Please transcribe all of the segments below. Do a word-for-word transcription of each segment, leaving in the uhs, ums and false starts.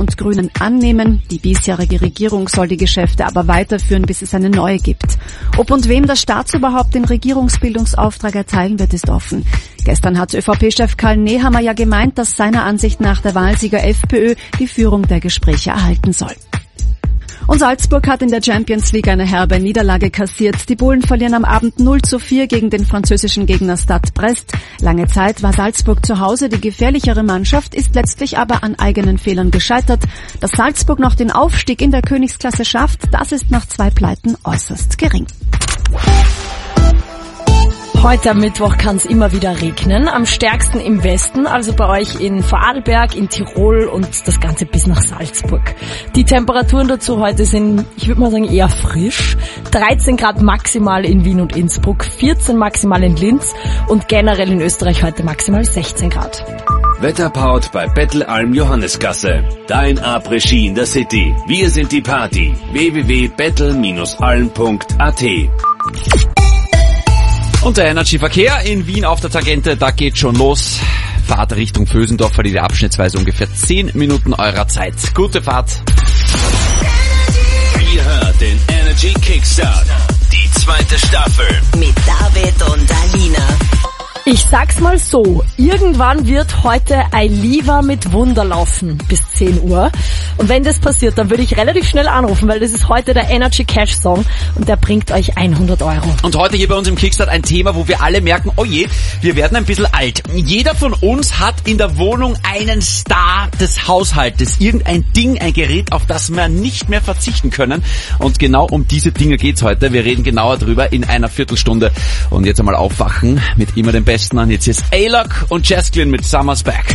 und Grünen annehmen. Die bisherige Regierung soll die Geschäfte aber weiterführen, bis es eine neue gibt. Ob und wem das Staatsoberhaupt den Regierungsbildungsauftrag erteilen wird, ist offen. Gestern hat ÖVP-Chef Karl Nehammer ja gemeint, dass seiner Ansicht nach der Wahlsieger FPÖ die Führung der Gespräche erhalten soll. Und Salzburg hat in der Champions League eine herbe Niederlage kassiert. Die Bullen verlieren am Abend null zu vier gegen den französischen Gegner Stade Brest. Lange Zeit war Salzburg zu Hause die gefährlichere Mannschaft, ist letztlich aber an eigenen Fehlern gescheitert. Dass Salzburg noch den Aufstieg in der Königsklasse schafft, das ist nach zwei Pleiten äußerst gering. Heute am Mittwoch kann es immer wieder regnen, am stärksten im Westen, also bei euch in Vorarlberg, in Tirol und das Ganze bis nach Salzburg. Die Temperaturen dazu heute sind, ich würde mal sagen, eher frisch. dreizehn Grad maximal in Wien und Innsbruck, vierzehn maximal in Linz und generell in Österreich heute maximal sechzehn Grad. Wetterpaut bei Bettelalm Johannesgasse. Dein Après-Ski in der City. Wir sind die Party. w w w punkt bettel Bindestrich alm punkt a t. Und der Energy-Verkehr in Wien auf der Tangente, da geht schon los. Fahrt Richtung Vösendorf, verliert abschnittsweise ungefähr zehn Minuten eurer Zeit. Gute Fahrt. Ihr hört den Energy Kickstart. Die zweite Staffel. Mit David und Alina. Ich sag's mal so, irgendwann wird heute Ailiva mit Wunder laufen bis zehn Uhr. Und wenn das passiert, dann würde ich relativ schnell anrufen, weil das ist heute der Energy Cash Song und der bringt euch hundert Euro. Und heute hier bei uns im Kickstart ein Thema, wo wir alle merken, oh je, wir werden ein bisschen alt. Jeder von uns hat in der Wohnung einen Star des Haushaltes. Irgendein Ding, ein Gerät, auf das wir nicht mehr verzichten können. Und genau um diese Dinge geht's heute. Wir reden genauer drüber in einer Viertelstunde. Und jetzt einmal aufwachen mit immer dem Besten an. Jetzt ist A-Lock und Jasklin mit Summer's Back.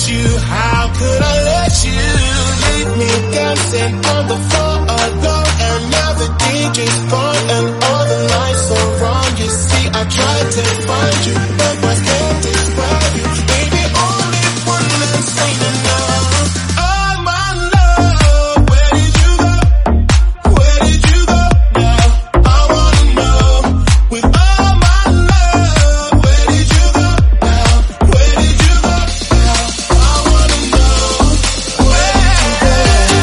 you? How could I let you leave me dancing on the floor alone? And now the D J's gone and all the lights are wrong. You see, I tried to find you, but my head describe you. Baby, only one man saying enough. Oh my love, where did you go? Where did you go now? I wanna know. With all my love, where did you go now? Where did you go now? I wanna know. Where did you go?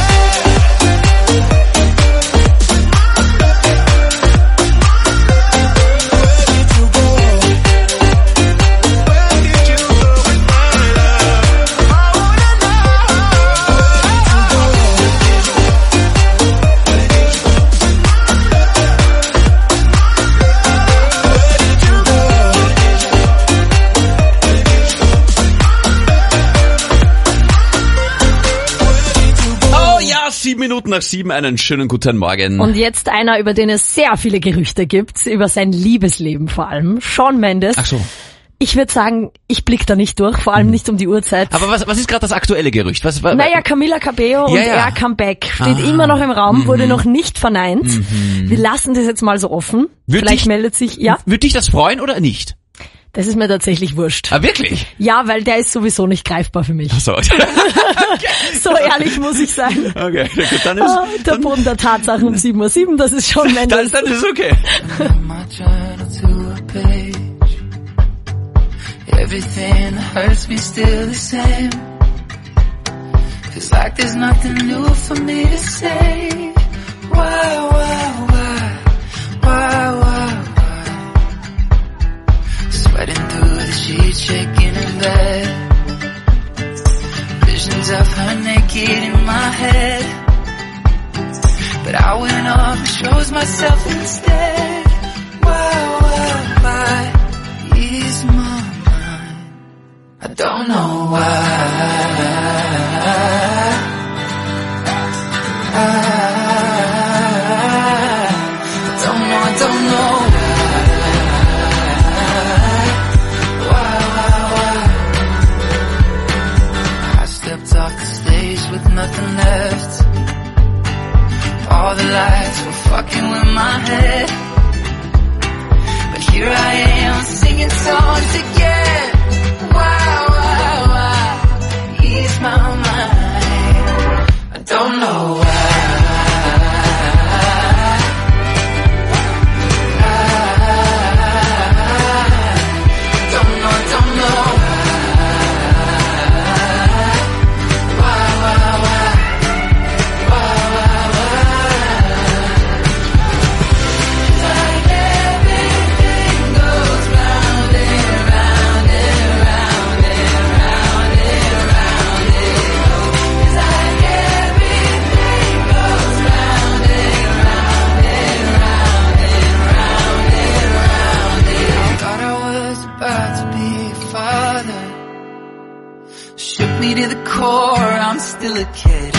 Sieben Minuten nach sieben, einen schönen guten Morgen. Und jetzt einer, über den es sehr viele Gerüchte gibt, über sein Liebesleben vor allem, Shawn Mendes. Ach so. Ich würde sagen, ich blick da nicht durch, vor allem nicht um die Uhrzeit. Aber was, was ist gerade das aktuelle Gerücht? Was, was, naja, Camila Cabello ja, und ja. er Comeback steht Ah. immer noch im Raum, Mhm. wurde noch nicht verneint. Mhm. Wir lassen das jetzt mal so offen. Würd Vielleicht dich- meldet sich, ja, Würde dich das freuen oder nicht? das ist mir tatsächlich wurscht. Ah, wirklich? Ja, weil der ist sowieso nicht greifbar für mich. So. So ehrlich muss ich sein. Okay, gut, dann ist, Ah, der Boden der Tatsachen um sieben Uhr sieben, das ist Shawn dann, Mendes. dann ist okay. my journal to a page. Everything that hurts me still the same. Feels like there's nothing new for me to say. Why, why, why, why, why, why? Sweating through the sheets, shaking in bed. Visions of her naked in my head. But I went off and chose myself instead. Why, why, why is my mind? I don't know why. I, I don't know, I don't know why. Why, why, why? I stepped off the stage with nothing left. All the lights were fucking with my head. But here I am singing songs again. Why, why, why? Ease my mind. I don't know why. I don't know, I don't know why. Why, why, why? Why, why, why? Like everything goes round and round and round and round and round it goes. Like everything goes round and round and round and round and round it. Thought I was about to be a father. Shook me to the core, I'm still a kid.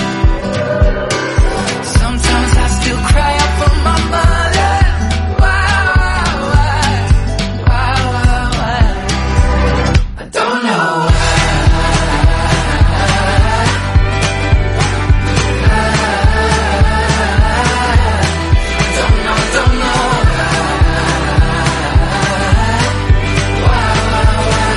Sometimes I still cry out for my mother. Why, why, why, why, why? I don't know why. I don't know, I don't know why, why, why?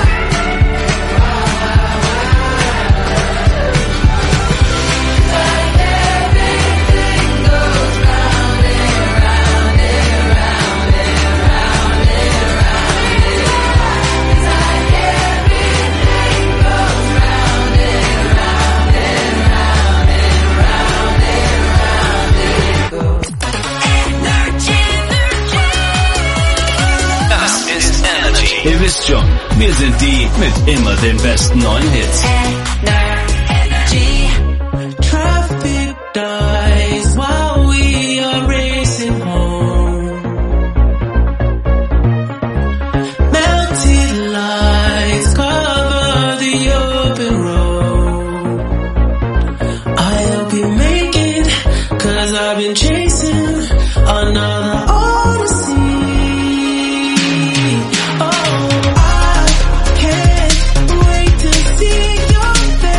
Like everything goes round and round and round and round and round it goes. Like everything goes round and round and round and round and round it goes. Energy, energy. Das ist Energy. Ihr wisst schon, wir sind die mit immer den besten neuen Hits. Traffic dies while we are racing home. Melted lights cover the open road. I hope you make it, cause I've been chasing another odyssey. Oh, I can't wait to see your face.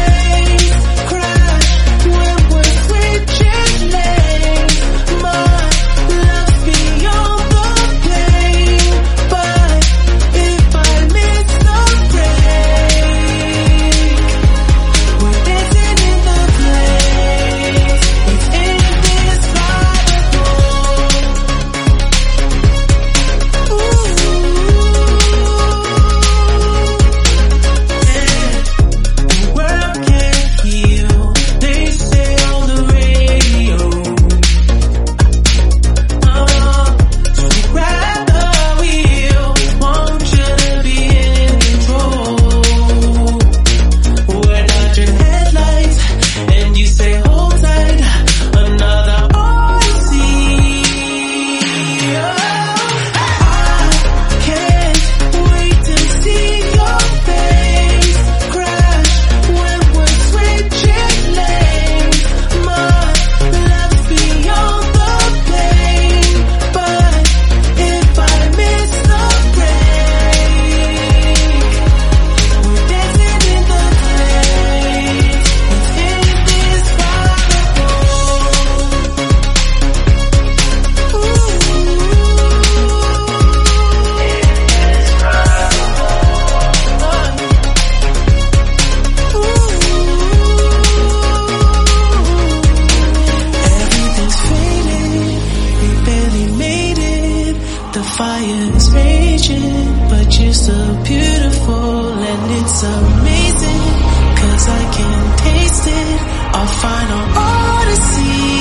amazing, cause I can taste it. Our final odyssey.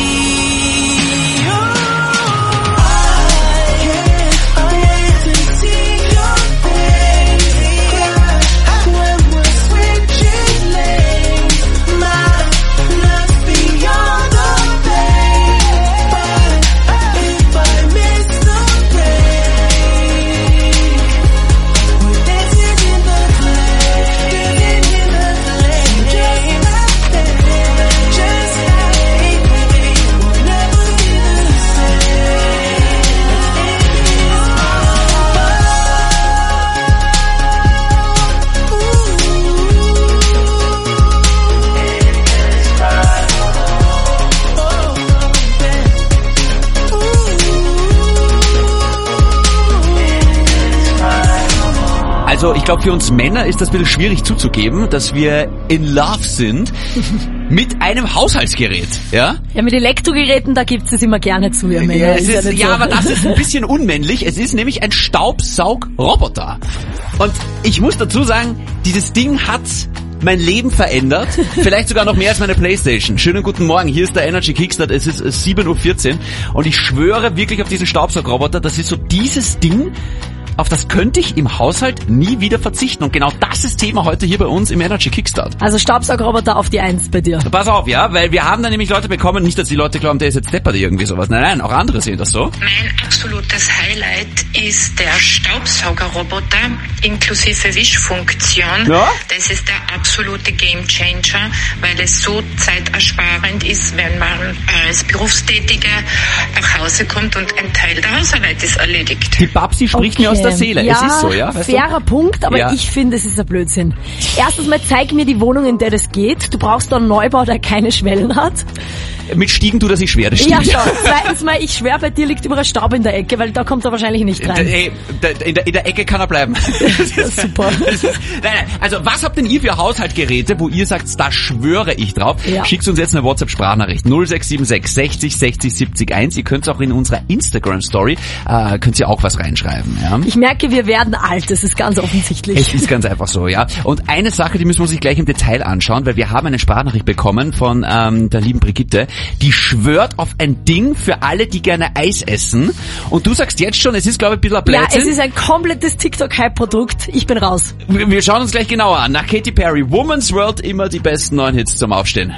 Also ich glaube, für uns Männer ist das ein bisschen schwierig zuzugeben, dass wir in love sind mit einem Haushaltsgerät, ja? Ja, mit Elektrogeräten, da gibt's es immer gerne zu, ihr Männer. Ja, es ist, nicht ja so. aber das ist ein bisschen unmännlich. Es ist nämlich ein Staubsaugroboter. Und ich muss dazu sagen, dieses Ding hat mein Leben verändert. Vielleicht sogar noch mehr als meine Playstation. Schönen guten Morgen, hier ist der Energy Kickstart. Es ist sieben Uhr vierzehn und ich schwöre wirklich auf diesen Staubsaugroboter. Das ist so dieses Ding, auf das könnte ich im Haushalt nie wieder verzichten. Und genau das ist Thema heute hier bei uns im Energy Kickstart. Also Staubsaugroboter auf die Eins bei dir. Pass auf, ja, weil wir haben da nämlich Leute bekommen, nicht, dass die Leute glauben, der ist jetzt deppert irgendwie sowas. Nein, nein, auch andere sehen das so. Mein absolutes Highlight ist der Staubsaugerroboter inklusive Wischfunktion. Ja? Das ist der absolute Gamechanger, weil es so zeitersparend ist, wenn man als Berufstätiger nach Hause kommt und ein Teil der Hausarbeit ist erledigt. Die Babsi spricht Okay. mir aus der Seele. Ja, Es ist so, ja? Weißt du? fairer Punkt, aber Ja. ich finde, es ist ein Blödsinn. Erstens mal, zeig mir die Wohnung, in der das geht. Du brauchst da einen Neubau, der keine Schwellen hat. Mit Stiegen tut er sich schwer, das Ja, stimmt. schau. Zweitens mal, ich schwör, bei dir liegt überall Staub in der Ecke, weil da kommt er wahrscheinlich nicht rein. Ey, in der, in der Ecke kann er bleiben. Das ist super. Das ist, nein, nein, also was habt denn ihr für Haushaltgeräte, wo ihr sagt, da schwöre ich drauf? Ja. Schickt uns jetzt eine WhatsApp-Sprachnachricht null sechs sieben sechs sechzig sechzig siebzig eins. Ihr könnt auch in unserer Instagram-Story, äh, könnt ihr auch was reinschreiben. Ja? Ich merke, wir werden alt, das ist ganz offensichtlich. Es ist ganz einfach so, ja. Und eine Sache, die müssen wir uns gleich im Detail anschauen, weil wir haben eine Sprachnachricht bekommen von ähm, der lieben Brigitte, die schwört auf ein Ding für alle, die gerne Eis essen. Und du sagst jetzt schon, es ist, glaube ich, ein bisschen ein Ja, Blödsinn. es ist ein komplettes TikTok-Hype-Produkt. Ich bin raus. Wir wir schauen uns gleich genauer an. Nach Katy Perry, Woman's World, immer die besten neuen Hits zum Aufstehen.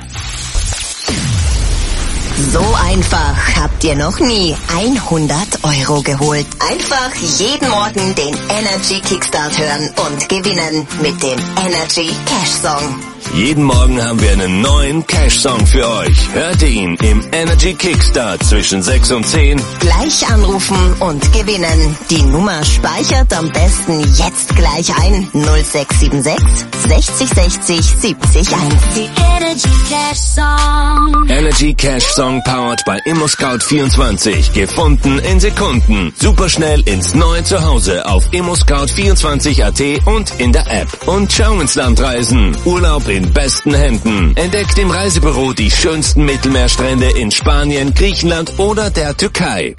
So einfach habt ihr noch nie hundert Euro geholt. Einfach jeden Morgen den Energy Kickstart hören und gewinnen mit dem Energy Cash Song. Jeden Morgen haben wir einen neuen Cash-Song für euch. Hört ihn im Energy Kickstart zwischen sechs und zehn. Gleich anrufen und gewinnen. Die Nummer speichert am besten jetzt gleich ein. null sechs sieben sechs sechzig sechzig siebzig eins. The Energy Cash Song. Energy Cash-Song powered by ImmoScout vierundzwanzig. Gefunden in Sekunden. Superschnell ins neue Zuhause auf immoscout vierundzwanzig Punkt at und in der App. Und schau ins Land reisen. Urlaub in besten Händen. Entdeckt im Reisebüro die schönsten Mittelmeerstrände in Spanien, Griechenland oder der Türkei.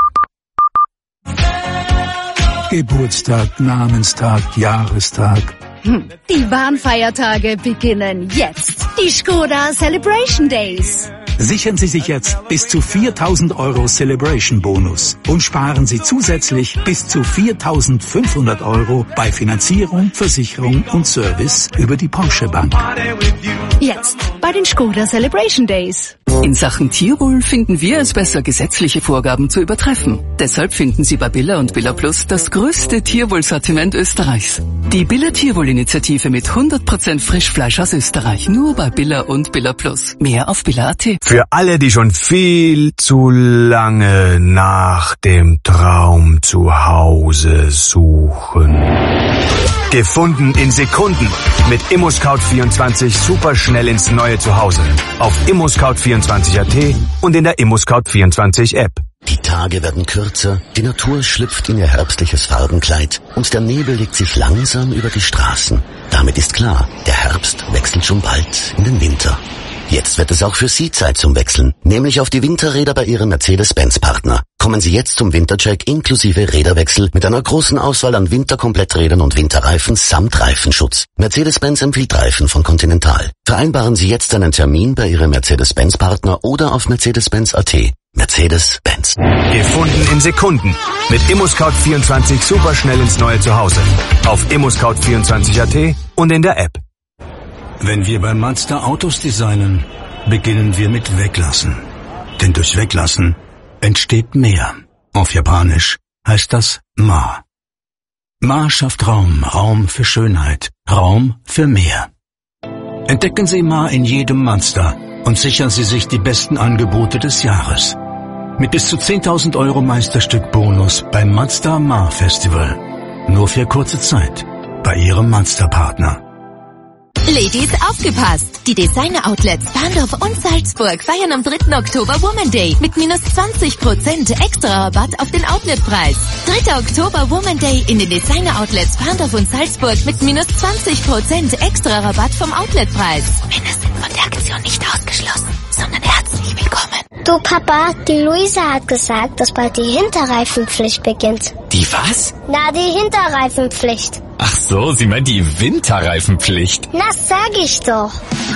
Geburtstag, Namenstag, Jahrestag. Die wahren Feiertage beginnen jetzt. Die Skoda Celebration Days. Sichern Sie sich jetzt bis zu viertausend Euro Celebration Bonus und sparen Sie zusätzlich bis zu viertausendfünfhundert Euro bei Finanzierung, Versicherung und Service über die Porsche Bank. Jetzt bei den Skoda Celebration Days. In Sachen Tierwohl finden wir es besser, gesetzliche Vorgaben zu übertreffen. Deshalb finden Sie bei Billa und Billa Plus das größte Tierwohlsortiment Österreichs. Die Billa Tierwohl-Initiative mit hundert Prozent Frischfleisch aus Österreich. Nur bei Billa und Billa Plus. Mehr auf Billa Punkt at. Für alle, die schon viel zu lange nach dem Traum zu Hause suchen. Gefunden in Sekunden. Mit ImmoScout vierundzwanzig super schnell ins neue Zuhause. Auf immoscout vierundzwanzig Punkt at und in der ImmoScout vierundzwanzig App. Die Tage werden kürzer, die Natur schlüpft in ihr herbstliches Farbenkleid und der Nebel legt sich langsam über die Straßen. Damit ist klar, der Herbst wechselt schon bald in den Winter. Jetzt wird es auch für Sie Zeit zum Wechseln, nämlich auf die Winterräder bei Ihrem Mercedes-Benz-Partner. Kommen Sie jetzt zum Wintercheck inklusive Räderwechsel mit einer großen Auswahl an Winterkompletträdern und Winterreifen samt Reifenschutz. Mercedes-Benz empfiehlt Reifen von Continental. Vereinbaren Sie jetzt einen Termin bei Ihrem Mercedes-Benz-Partner oder auf Mercedes Benz Punkt A T. Mercedes-Benz. Gefunden in Sekunden. Mit ImmoScout vierundzwanzig super schnell ins neue Zuhause. Auf ImmoScout vierundzwanzig Punkt A T und in der App. Wenn wir bei Mazda Autos designen, beginnen wir mit Weglassen. Denn durch Weglassen entsteht mehr. Auf Japanisch heißt das Ma. Ma schafft Raum, Raum für Schönheit, Raum für mehr. Entdecken Sie Ma in jedem Mazda und sichern Sie sich die besten Angebote des Jahres. Mit bis zu zehntausend Euro Meisterstück Bonus beim Mazda Ma Festival. Nur für kurze Zeit bei Ihrem Mazda-Partner. Ladies, aufgepasst! Die Designer-Outlets Bahndorf und Salzburg feiern am dritten Oktober Woman Day mit minus zwanzig Prozent extra Rabatt auf den Outletpreis. dritter Oktober Woman Day in den Designer-Outlets Bahndorf und Salzburg mit minus zwanzig Prozent extra Rabatt vom Outletpreis. Männer sind von der Aktion nicht ausgeschlossen, sondern herzlich willkommen. Du Papa, die Luisa hat gesagt, dass bald die Hinterreifenpflicht beginnt. Die was? Na, die Hinterreifenpflicht. Ach so, Sie meint die Winterreifenpflicht. Na, sag ich doch.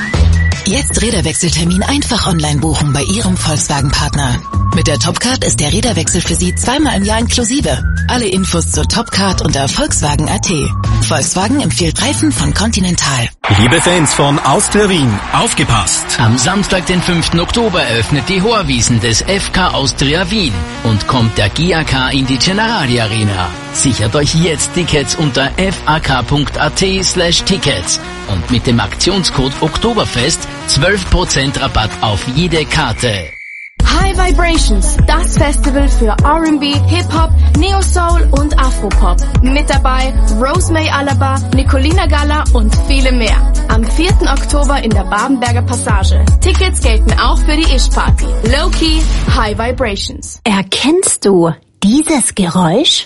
Jetzt Räderwechseltermin einfach online buchen bei Ihrem Volkswagen-Partner. Mit der Topcard ist der Räderwechsel für Sie zweimal im Jahr inklusive. Alle Infos zur Topcard unter Volkswagen Punkt A T. Volkswagen empfiehlt Reifen von Continental. Liebe Fans von Austria Wien, aufgepasst! Am Samstag, den fünften Oktober, eröffnet die Horwiesen des F K Austria Wien und kommt der G A K in die Generali Arena. Sichert euch jetzt Tickets unter f a k punkt a t slash tickets und mit dem Aktionscode Oktoberfest zwölf Prozent Rabatt auf jede Karte. High Vibrations, das Festival für R and B, Hip-Hop, Neo-Soul und Afropop. Mit dabei Rosemary Alaba, Nicolina Galla und viele mehr. Am vierten Oktober in der Babenberger Passage. Tickets gelten auch für die Ish-Party. Low-Key, High Vibrations. Erkennst du dieses Geräusch?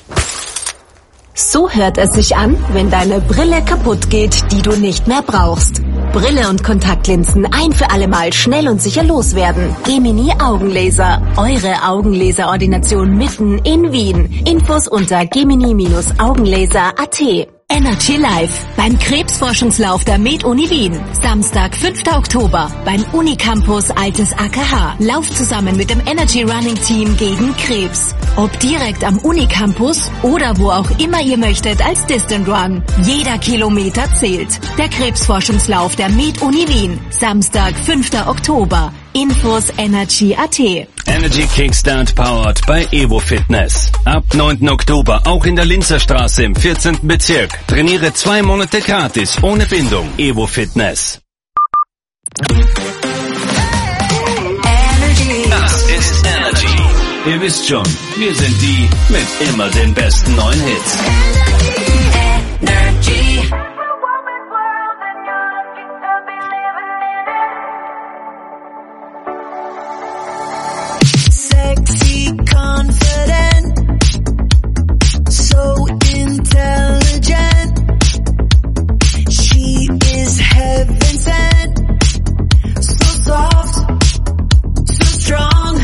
So hört es sich an, wenn deine Brille kaputt geht, die du nicht mehr brauchst. Brille und Kontaktlinsen ein für alle Mal schnell und sicher loswerden. Gemini Augenlaser. Eure Augenlaserordination mitten in Wien. Infos unter gemini Augenlaser Punkt a t. Energy Live beim Krebsforschungslauf der Med-Uni Wien. Samstag, fünfter Oktober beim Unicampus Altes A K H. Lauf zusammen mit dem Energy Running Team gegen Krebs. Ob direkt am Unicampus oder wo auch immer ihr möchtet als Distant Run. Jeder Kilometer zählt. Der Krebsforschungslauf der Med-Uni Wien. Samstag, fünfter Oktober. Infos Energy Punkt a t. Energy Kickstart powered bei Evo Fitness. Ab neunten Oktober auch in der Linzer Straße im vierzehnten Bezirk. Trainiere zwei Monate gratis ohne Bindung. Evo Fitness. Das ist Energy. Ihr wisst schon, wir sind die mit immer den besten neuen Hits. Energy. Sexy, confident, so intelligent. She is heaven sent, so soft, so strong.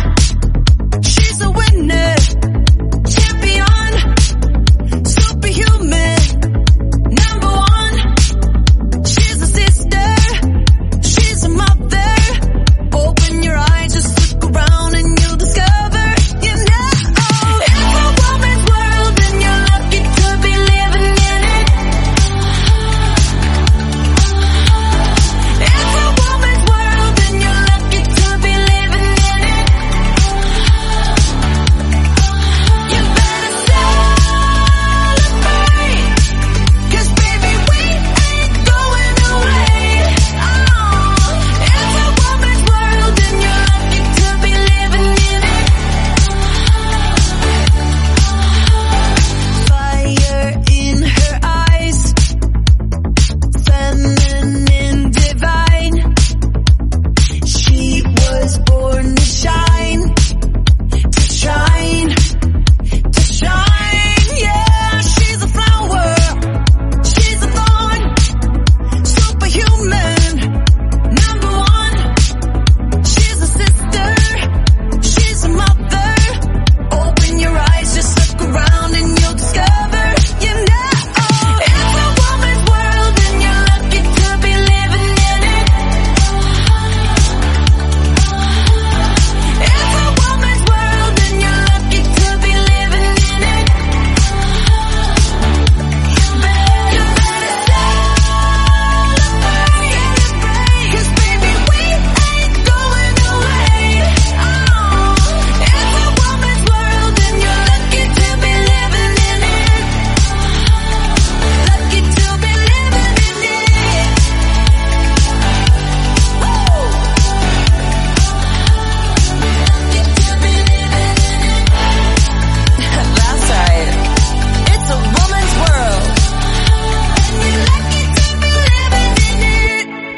She's a winner, champion, superhuman.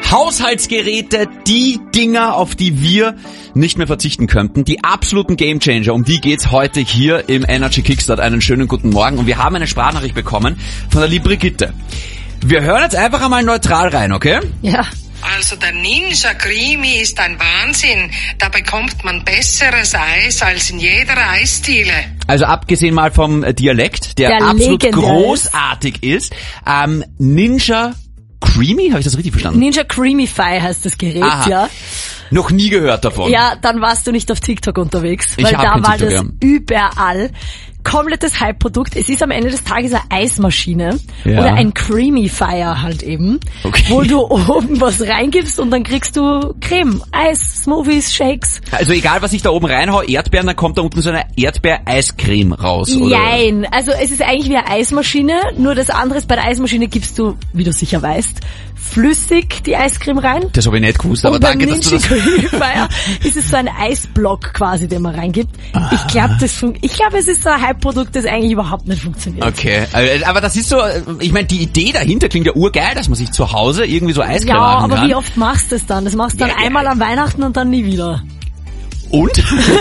Haushaltsgeräte, die Dinger, auf die wir nicht mehr verzichten könnten. Die absoluten Gamechanger, um die geht's heute hier im Energy Kickstart. Einen schönen guten Morgen. Und wir haben eine Sprachnachricht bekommen von der lieben Brigitte. Wir hören jetzt einfach einmal neutral rein, okay? Ja. Also der Ninja Creamy ist ein Wahnsinn. Da bekommt man besseres Eis als in jeder Eisdiele. Also abgesehen mal vom Dialekt, der, Der absolut legendär großartig ist. Ähm, Ninja Creamy, habe ich das richtig verstanden? Ninja Creamify heißt das Gerät, Aha. ja. Noch nie gehört davon. Ja, dann warst du nicht auf TikTok unterwegs, Ich weil hab da kein war TikTok, das ja. überall. Komplettes Hype-Produkt. Es ist am Ende des Tages eine Eismaschine Ja. oder ein Creamifier halt eben, Okay. wo du oben was reingibst und dann kriegst du Creme, Eis, Smoothies, Shakes. Also egal, was ich da oben reinhau, Erdbeeren, dann kommt da unten so eine Erdbeer-Eiscreme raus, oder? Nein, also es ist eigentlich wie eine Eismaschine, nur das andere ist, bei der Eismaschine gibst du, wie du sicher weißt, flüssig die Eiscreme rein. Das habe ich nicht gewusst, aber und beim danke, dass du Ninja das... Creamifier ist es so ein Eisblock quasi, den man reingibt. Ich glaube, das fun- ich glaube, es ist so ein Hype-Produkt, das eigentlich überhaupt nicht funktioniert. Okay, äh, aber das ist so, äh, ich meine, die Idee dahinter klingt ja urgeil, dass man sich zu Hause irgendwie so Eiscreme Ja, machen aber kann. wie oft machst du das dann? Das machst du dann Ja, ja. einmal an Weihnachten und dann nie wieder. Und?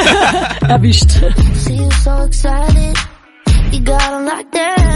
Erwischt. See you so excited, you got 'em locked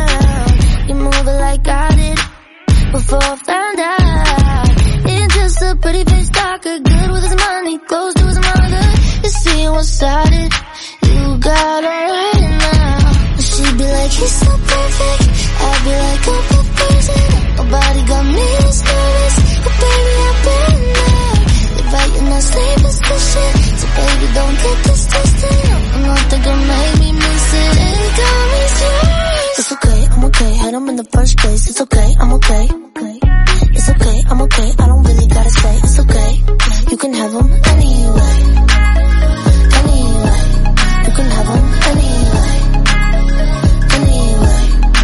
down. You move it like I did before I found out. It's just a pretty face talker, good with his money, close to his mother. You see what's started, you got her right now. She'd be like, he's so perfect, I'd be like, oh, go crazy. Nobody got me this nervous, but baby I've been there. You're fighting that sleepless bullshit, so baby don't get this twisted. I'm not the girl make me miss it, it got me serious. It's okay, I'm okay, had him in the first place. It's okay, I'm okay. It's okay, I'm okay, I don't really gotta say. It's okay, you can have him anyway. Anyway, you can have him anyway. Anyway,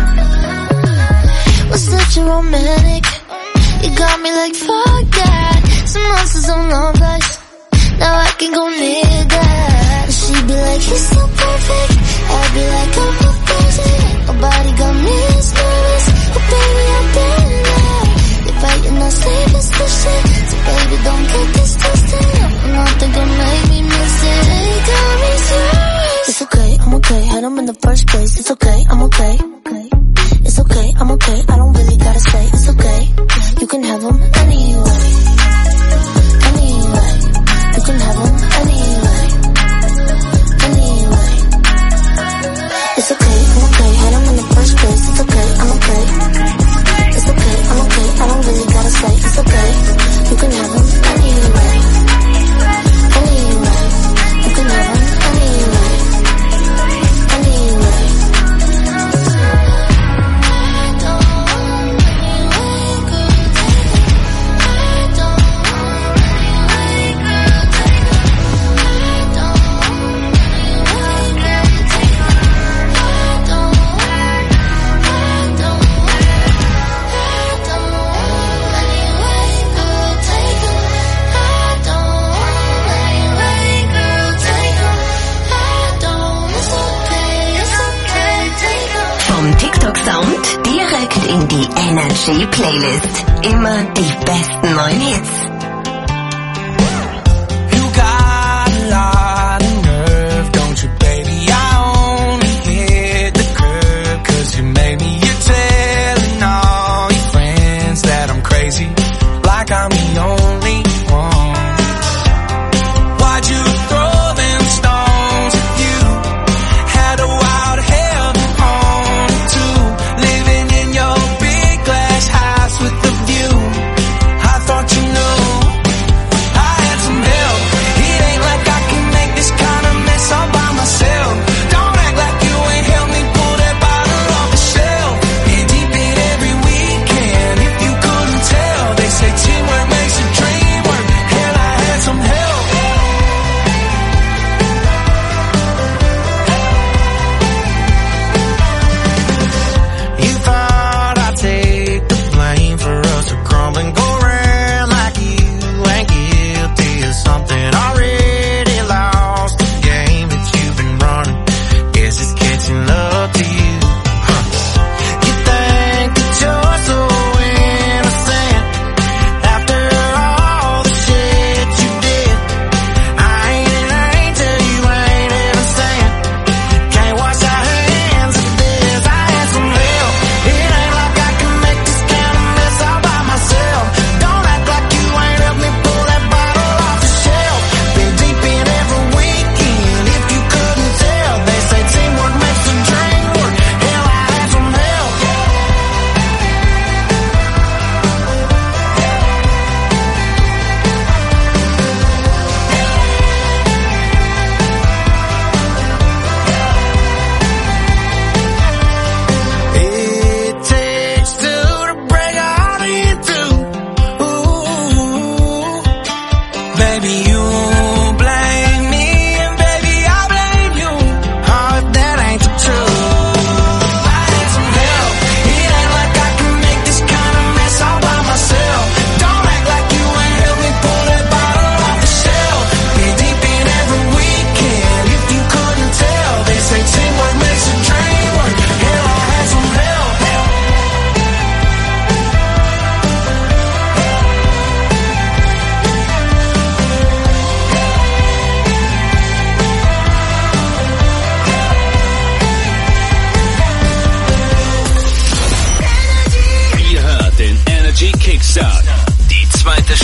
was such a romantic. You got me like fuck that. Some monsters on no place. Now I can go near that. She'd be like, he's so perfect. I'd be like, I'm so crazy. Nobody got me this nervous, but baby I've been there. You're fighting that sleepless bullshit, so baby don't get this twisted. I'm not the girl make me miss it. It got me serious. It's okay, I'm okay. Had him in the first place. It's okay, I'm okay. It's okay, I'm okay. I don't really gotta say. It's okay, you can have him anyway. Anyway, you can have him anyway. Anyway, it's okay, I'm okay. Had him in the first place. It's okay, I'm okay. It's okay, I'm okay. I don't really gotta say. It's okay, you can have him anyway. Anyway, you can have him anyway. Anyway. Vom TikTok-Sound direkt in die Energy-Playlist. Immer die besten neuen Hits. You got a lot of nerve, don't you, baby? I only hit the curb 'cause you made me. You're telling all your friends that I'm crazy, like I'm the only one. Why'd you throw them stones? You had a wild head on too, living in your big glass house with the view. I thought you knew I had some help. It ain't like I can make this kind of mess all by myself. Don't act like you ain't helped me pull that bottle off the shelf. Yeah, deep in every weekend, if you couldn't tell, they say teamwork makes a dream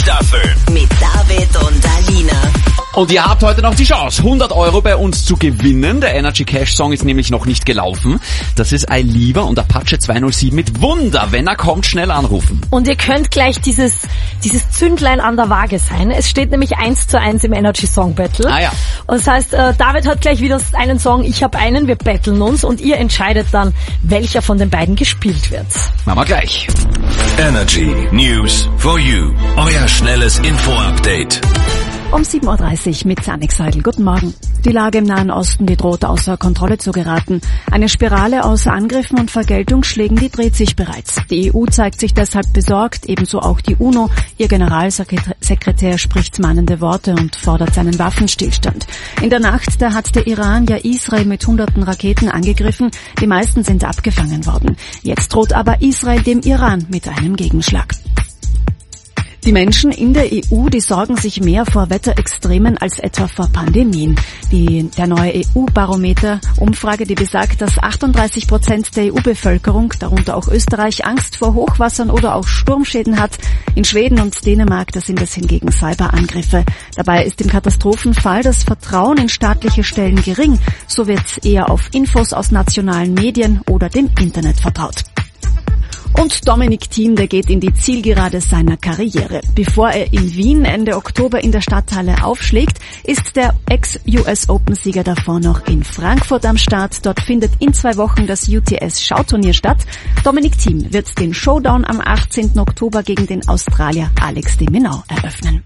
Staffel. Mit David und Alina. Und ihr habt heute noch die Chance, hundert Euro bei uns zu gewinnen. Der Energy Cash Song ist nämlich noch nicht gelaufen. Das ist Ailiva und Apache zweihundertsieben mit Wunder. Wenn er kommt, schnell anrufen. Und ihr könnt gleich dieses dieses Zündlein an der Waage sein. Es steht nämlich eins zu eins im Energy Song Battle. Ah ja. Und das heißt, äh, David hat gleich wieder einen Song, ich habe einen, wir battlen uns und ihr entscheidet dann, welcher von den beiden gespielt wird. Machen wir gleich. Energy News for You. Euer schnelles Info-Update. Um sieben Uhr dreißig mit Annik Seidel. Guten Morgen. Die Lage im Nahen Osten, die droht außer Kontrolle zu geraten. Eine Spirale aus Angriffen und Vergeltungsschlägen, die dreht sich bereits. Die E U zeigt sich deshalb besorgt, ebenso auch die UNO. Ihr Generalsekretär spricht mahnende Worte und fordert seinen Waffenstillstand. In der Nacht, da hat der Iran ja Israel mit hunderten Raketen angegriffen. Die meisten sind abgefangen worden. Jetzt droht aber Israel dem Iran mit einem Gegenschlag. Die Menschen in der E U, die sorgen sich mehr vor Wetterextremen als etwa vor Pandemien. Die, der neue E U-Barometer-Umfrage, die besagt, dass achtunddreißig Prozent der E U-Bevölkerung, darunter auch Österreich, Angst vor Hochwassern oder auch Sturmschäden hat. In Schweden und Dänemark, da sind es hingegen Cyberangriffe. Dabei ist im Katastrophenfall das Vertrauen in staatliche Stellen gering. So wird eher auf Infos aus nationalen Medien oder dem Internet vertraut. Und Dominic Thiem, der geht in die Zielgerade seiner Karriere. Bevor er in Wien Ende Oktober in der Stadthalle aufschlägt, ist der Ex-U S Open-Sieger davor noch in Frankfurt am Start. Dort findet in zwei Wochen das U T S-Schauturnier statt. Dominic Thiem wird den Showdown am achtzehnten Oktober gegen den Australier Alex de Minaur eröffnen.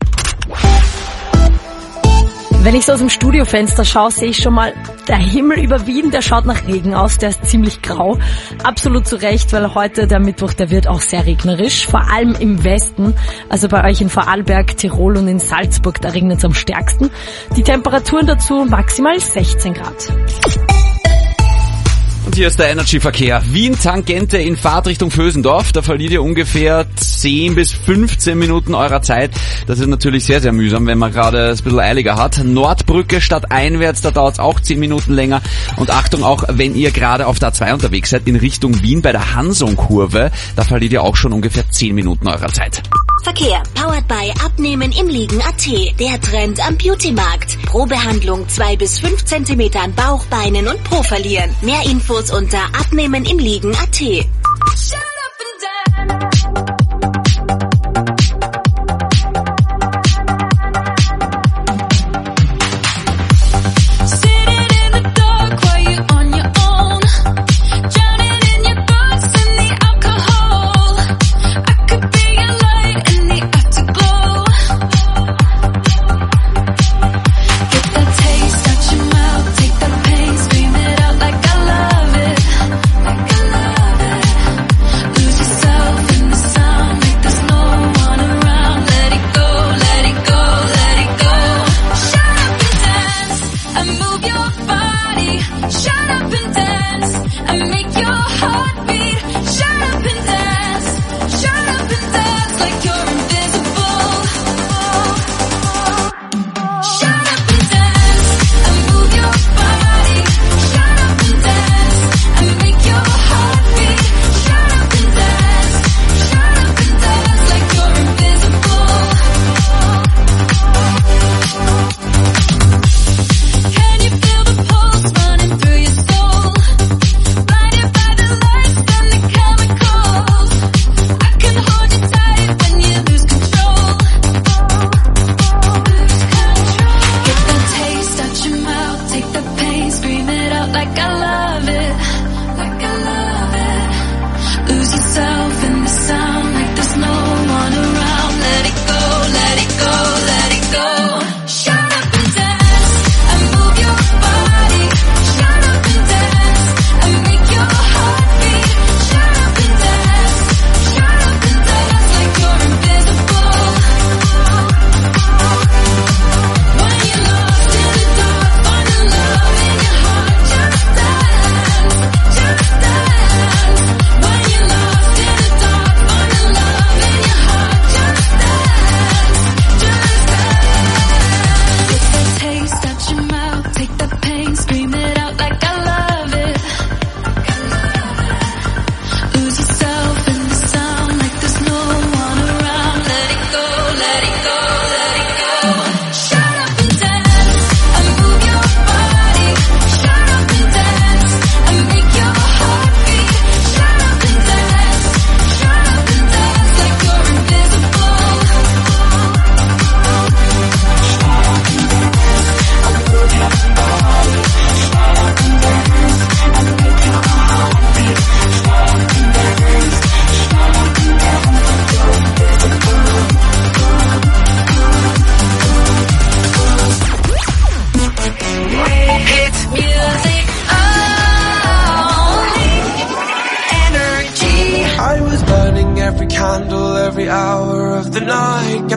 Wenn ich so aus dem Studiofenster schaue, sehe ich schon mal, der Himmel über Wien, der schaut nach Regen aus, der ist ziemlich grau. Absolut zu Recht, weil heute der Mittwoch, der wird auch sehr regnerisch, vor allem im Westen, also bei euch in Vorarlberg, Tirol und in Salzburg, da regnet es am stärksten. Die Temperaturen dazu maximal sechzehn Grad. Und hier ist der Energy-Verkehr. Wien-Tangente in Fahrtrichtung Vösendorf. Da verliert ihr ungefähr zehn bis fünfzehn Minuten eurer Zeit. Das ist natürlich sehr, sehr mühsam, wenn man gerade es ein bisschen eiliger hat. Nordbrücke stadteinwärts, da dauert es auch zehn Minuten länger. Und Achtung auch, wenn ihr gerade auf der A zwei unterwegs seid, in Richtung Wien bei der Hansung-Kurve, da verliert ihr auch schon ungefähr zehn Minuten eurer Zeit. Verkehr, powered by Abnehmen im Liegen Punkt at, der Trend am Beauty-Markt. Pro Behandlung zwei bis fünf Zentimeter an Bauch, Beinen und Po verlieren. Mehr Infos unter Abnehmen im Liegen Punkt at.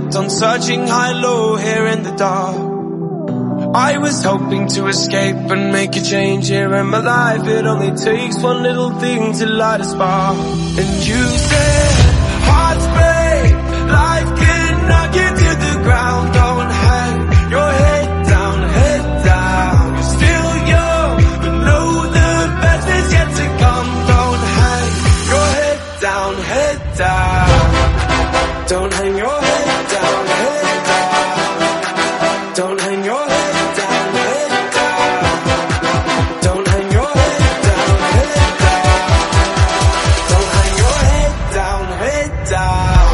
kept on searching high-low here in the dark. I was hoping to escape and make a change here in my life. It only takes one little thing to light a spark. And you said, hearts break, life can knock you to the ground. Don't hang your head down, head down. You're still young, but know the best is yet to come. Don't hang your head down, head down. Don't hang your head down, head down. Don't hang your head down, head down. Don't hang your head down, head down. Don't hang your head down, head down.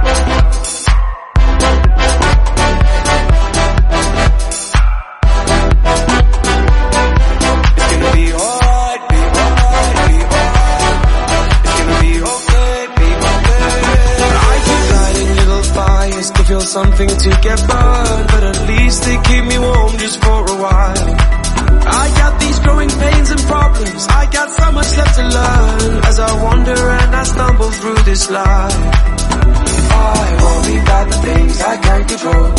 It's gonna be alright, be alright, be alright. It's gonna be okay, be okay. I keep lighting little fires to feel something to get burned, but at least they keep me warm just for a while. I got these growing pains and problems, I got so much left to learn as I wander and I stumble through this life. I worry about the things I can't control.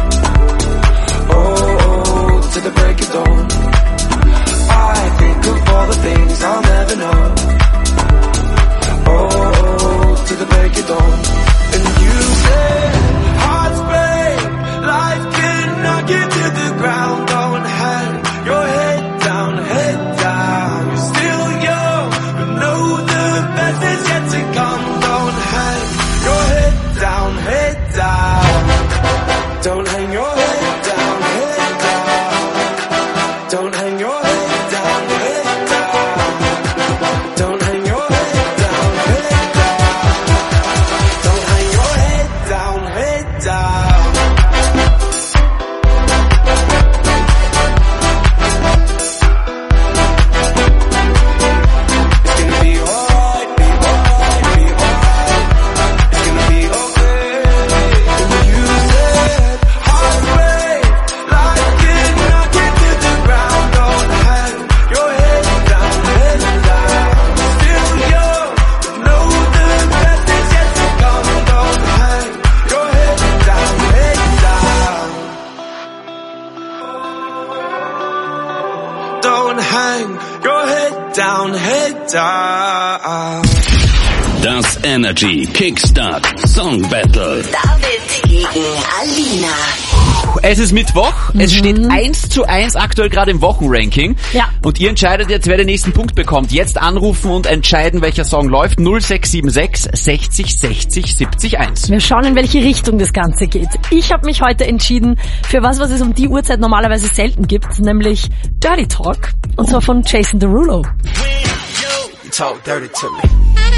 Oh, oh, to the break of dawn. I think of all the things I'll never know. Oh, oh, to the break of dawn. And you say, hearts break, life can knock you to the ground. Don't hang your head down, head down. You're still young, but know the best is yet to come. Don't hang your head down, head down. Don't hang your head down, head down. Don't hang your head down, head down. Don't hang your head down, head down. Don't hang your head down, head down. It's gonna be alright, be alright, be alright. It's gonna be okay. And you said, hearts break, life can knock you to the ground. Don't hang your head down, head down. Still young, but know the best is yet to come. Don't hang your head down, head down. Don't hang your head down, head down. Das Energy Kickstart Song Battle. David gegen Alina. Es ist Mittwoch, es steht eins zu eins aktuell gerade im Wochenranking. Ja. Und ihr entscheidet jetzt, wer den nächsten Punkt bekommt. Jetzt anrufen und entscheiden, welcher Song läuft. null sechs sieben sechs sechzig sechzig siebzig eins. Wir schauen, in welche Richtung das Ganze geht. Ich habe mich heute entschieden für was, was es um die Uhrzeit normalerweise selten gibt, nämlich Dirty Talk. Und zwar von Jason Derulo. Talk dirty to me.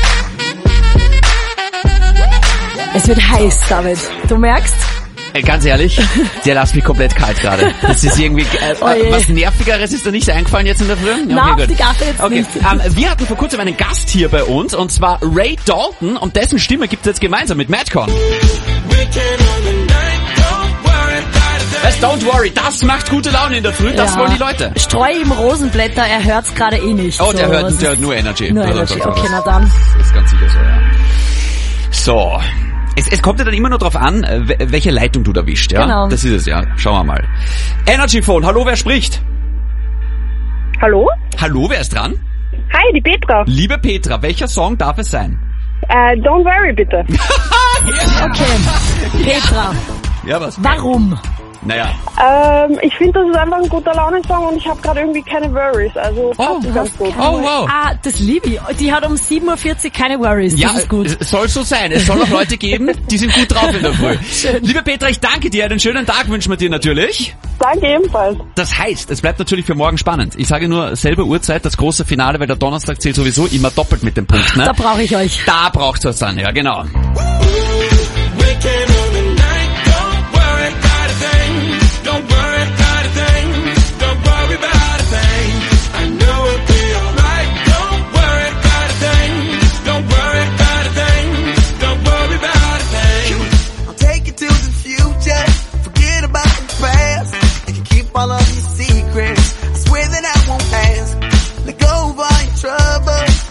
Es wird heiß, David. Du merkst? Äh, ganz ehrlich, der lässt mich komplett kalt gerade. Das ist irgendwie, äh, Oh je. was Nervigeres ist da nicht eingefallen jetzt in der Früh? Ja, Na, okay, auf die Gasse jetzt okay. nicht. Ähm, wir hatten vor kurzem einen Gast hier bei uns, und zwar Ray Dalton, und dessen Stimme gibt es jetzt gemeinsam mit Madcon. Das Don't Worry, das macht gute Laune in der Früh, das Ja. wollen die Leute. Streu ihm Rosenblätter, er hört's gerade eh nicht. Oh, der So, hört, was der ist- hört nur Energy. Nur Das- Energy, das- okay, na dann. Das ist ganz sicher so, ja. So. Es, es kommt ja dann immer nur drauf an, äh, welche Leitung du da wischst, ja? Genau. Das ist es, ja. Schauen wir mal. Energy Phone, hallo, wer spricht? Hallo? Hallo, wer ist dran? Hi, die Petra. Liebe Petra, welcher Song darf es sein? Äh, don't worry, bitte. Okay, Petra, Ja, was? warum? Naja. ähm, ich finde, das ist einfach ein guter Laune-Song und ich habe gerade irgendwie keine Worries, also passt ganz gut. Oh, wow. Ah, das liebe ich. Die hat um sieben Uhr vierzig keine Worries. Ja, Das ist gut. es soll so sein. Es soll auch Leute geben, die sind gut drauf in der Früh. Schön. Liebe Petra, ich danke dir. Einen schönen Tag wünschen wir dir natürlich. Danke ebenfalls. Das heißt, es bleibt natürlich für morgen spannend. Ich sage nur, selbe Uhrzeit, das große Finale, weil der Donnerstag zählt sowieso immer doppelt mit dem Punkt. Ne? Da brauche ich euch. Da braucht's was dann, ja genau.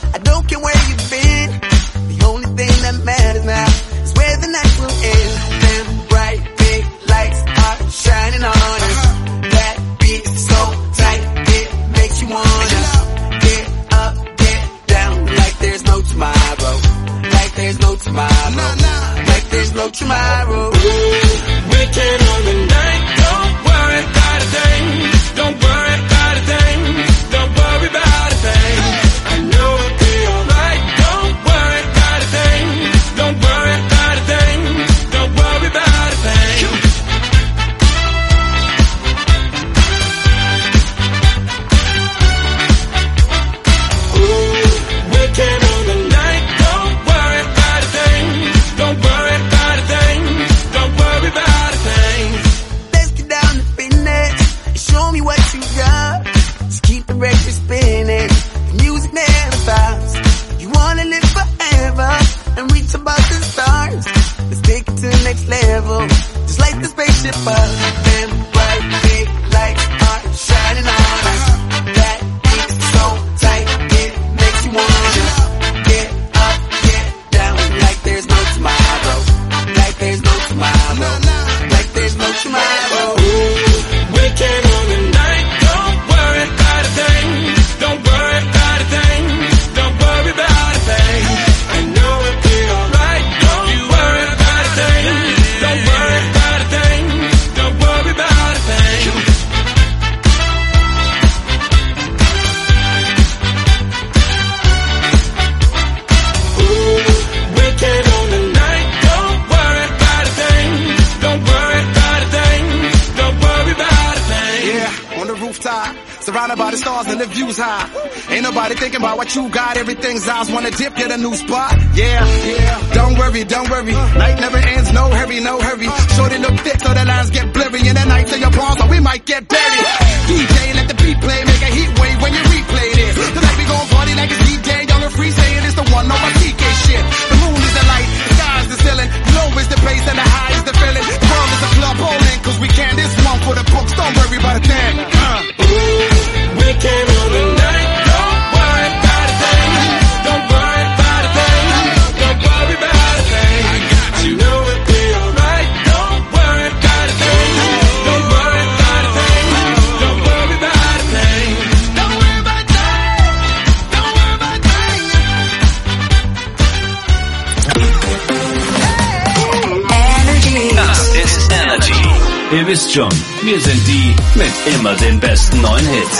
Trouble. The only thing that matters now is where the night will end. tomorrow. Weekend on the night, don't worry about a thing. Don't worry about a thing. Don't worry about a thing. I know it'll be alright. Don't worry about a thing. Don't worry about a thing. Don't worry about a thing. Ooh, weekend on the night, don't worry about a thing. Don't worry about a thing. Don't worry about a thing. Let's get down to business and show me what you got. Just keep the record spinning, the music never stops. You wanna live forever and reach above the stars. Let's take it to the next level, just like the spaceship up. Them bright big lights are shining on us. That beat so tight, it makes you wanna get up, get down, like there's no tomorrow. Like there's no tomorrow. Like there's no tomorrow. Weekend on the night, don't worry about a thing. Don't worry about a thing. Don't worry about a thing. I know it'll be alright. Don't you worry about a thing. Don't worry about a thing. Don't worry about a thing. Ooh, weekend on the night, don't worry about a thing. Don't worry about a thing. Don't worry about a thing. Yeah, on the rooftop, surrounded by the stars and the views high. Ain't nobody thinking about what you got. Everything's ours. Wanna dip, get a new spot. Yeah, yeah. Don't worry, don't worry. Night never ends. No hurry, no hurry. Shorty look thick so the lines get blurry. And the nights in your palms, so we might get dirty. D J, let the beat play. Make a heat wave when you replay this. Tonight we gon' party like it's D J. Y'all are free saying it's the one on my T K shit. The moon is the light, the sky's the ceiling. Low is the bass and the high is the feeling. The world is a club bowling, cause we can. This one for the books. Don't worry about a thing. Uh. Weekend on the night, don't worry about a thing. Don't worry about a thing. Don't worry about a thing. I know it'll be alright. Don't worry about a thing. Don't worry about a thing. Don't worry about a thing. Don't worry about a thing. Don't worry about a thing. Energy. Das ist Energy. Ihr wisst schon, wir sind die mit immer den besten neuen Hits.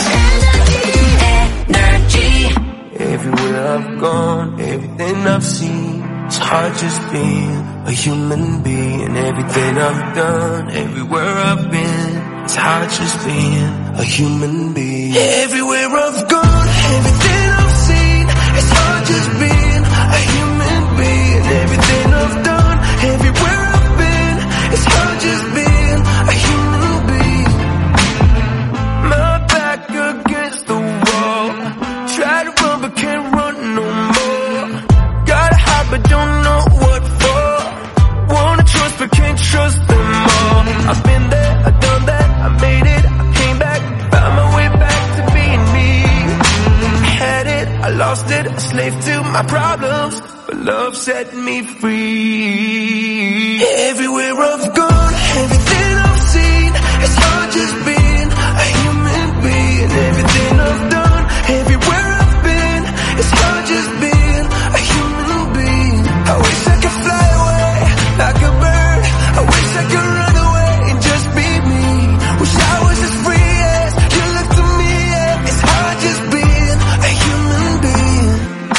Energy. Everywhere I've gone, everything I've seen, it's hard just being a human being. Everything I've done, everywhere I've been, it's hard just being a human being. Everywhere I've gone, everything I've seen, it's hard just being a human being. Everything I've done, everywhere I've been, it's hard just being a human being. My back against the wall, try to run but can't run no more. Gotta hide but don't know what for. Wanna trust but can't trust them all. I've been there, I've done that, I made it, I came back, found my way back to being me. I had it, I lost it, a slave to my problems, but love set me free. Everywhere I've gone, everything I've seen, it's hard just being a human being. Everything I've done, everywhere I've been, it's hard just being a human being. I wish I could fly away like a bird. I wish I could run away and just be me. Wish I was as free as you look to me. Yeah. It's hard just being a human being.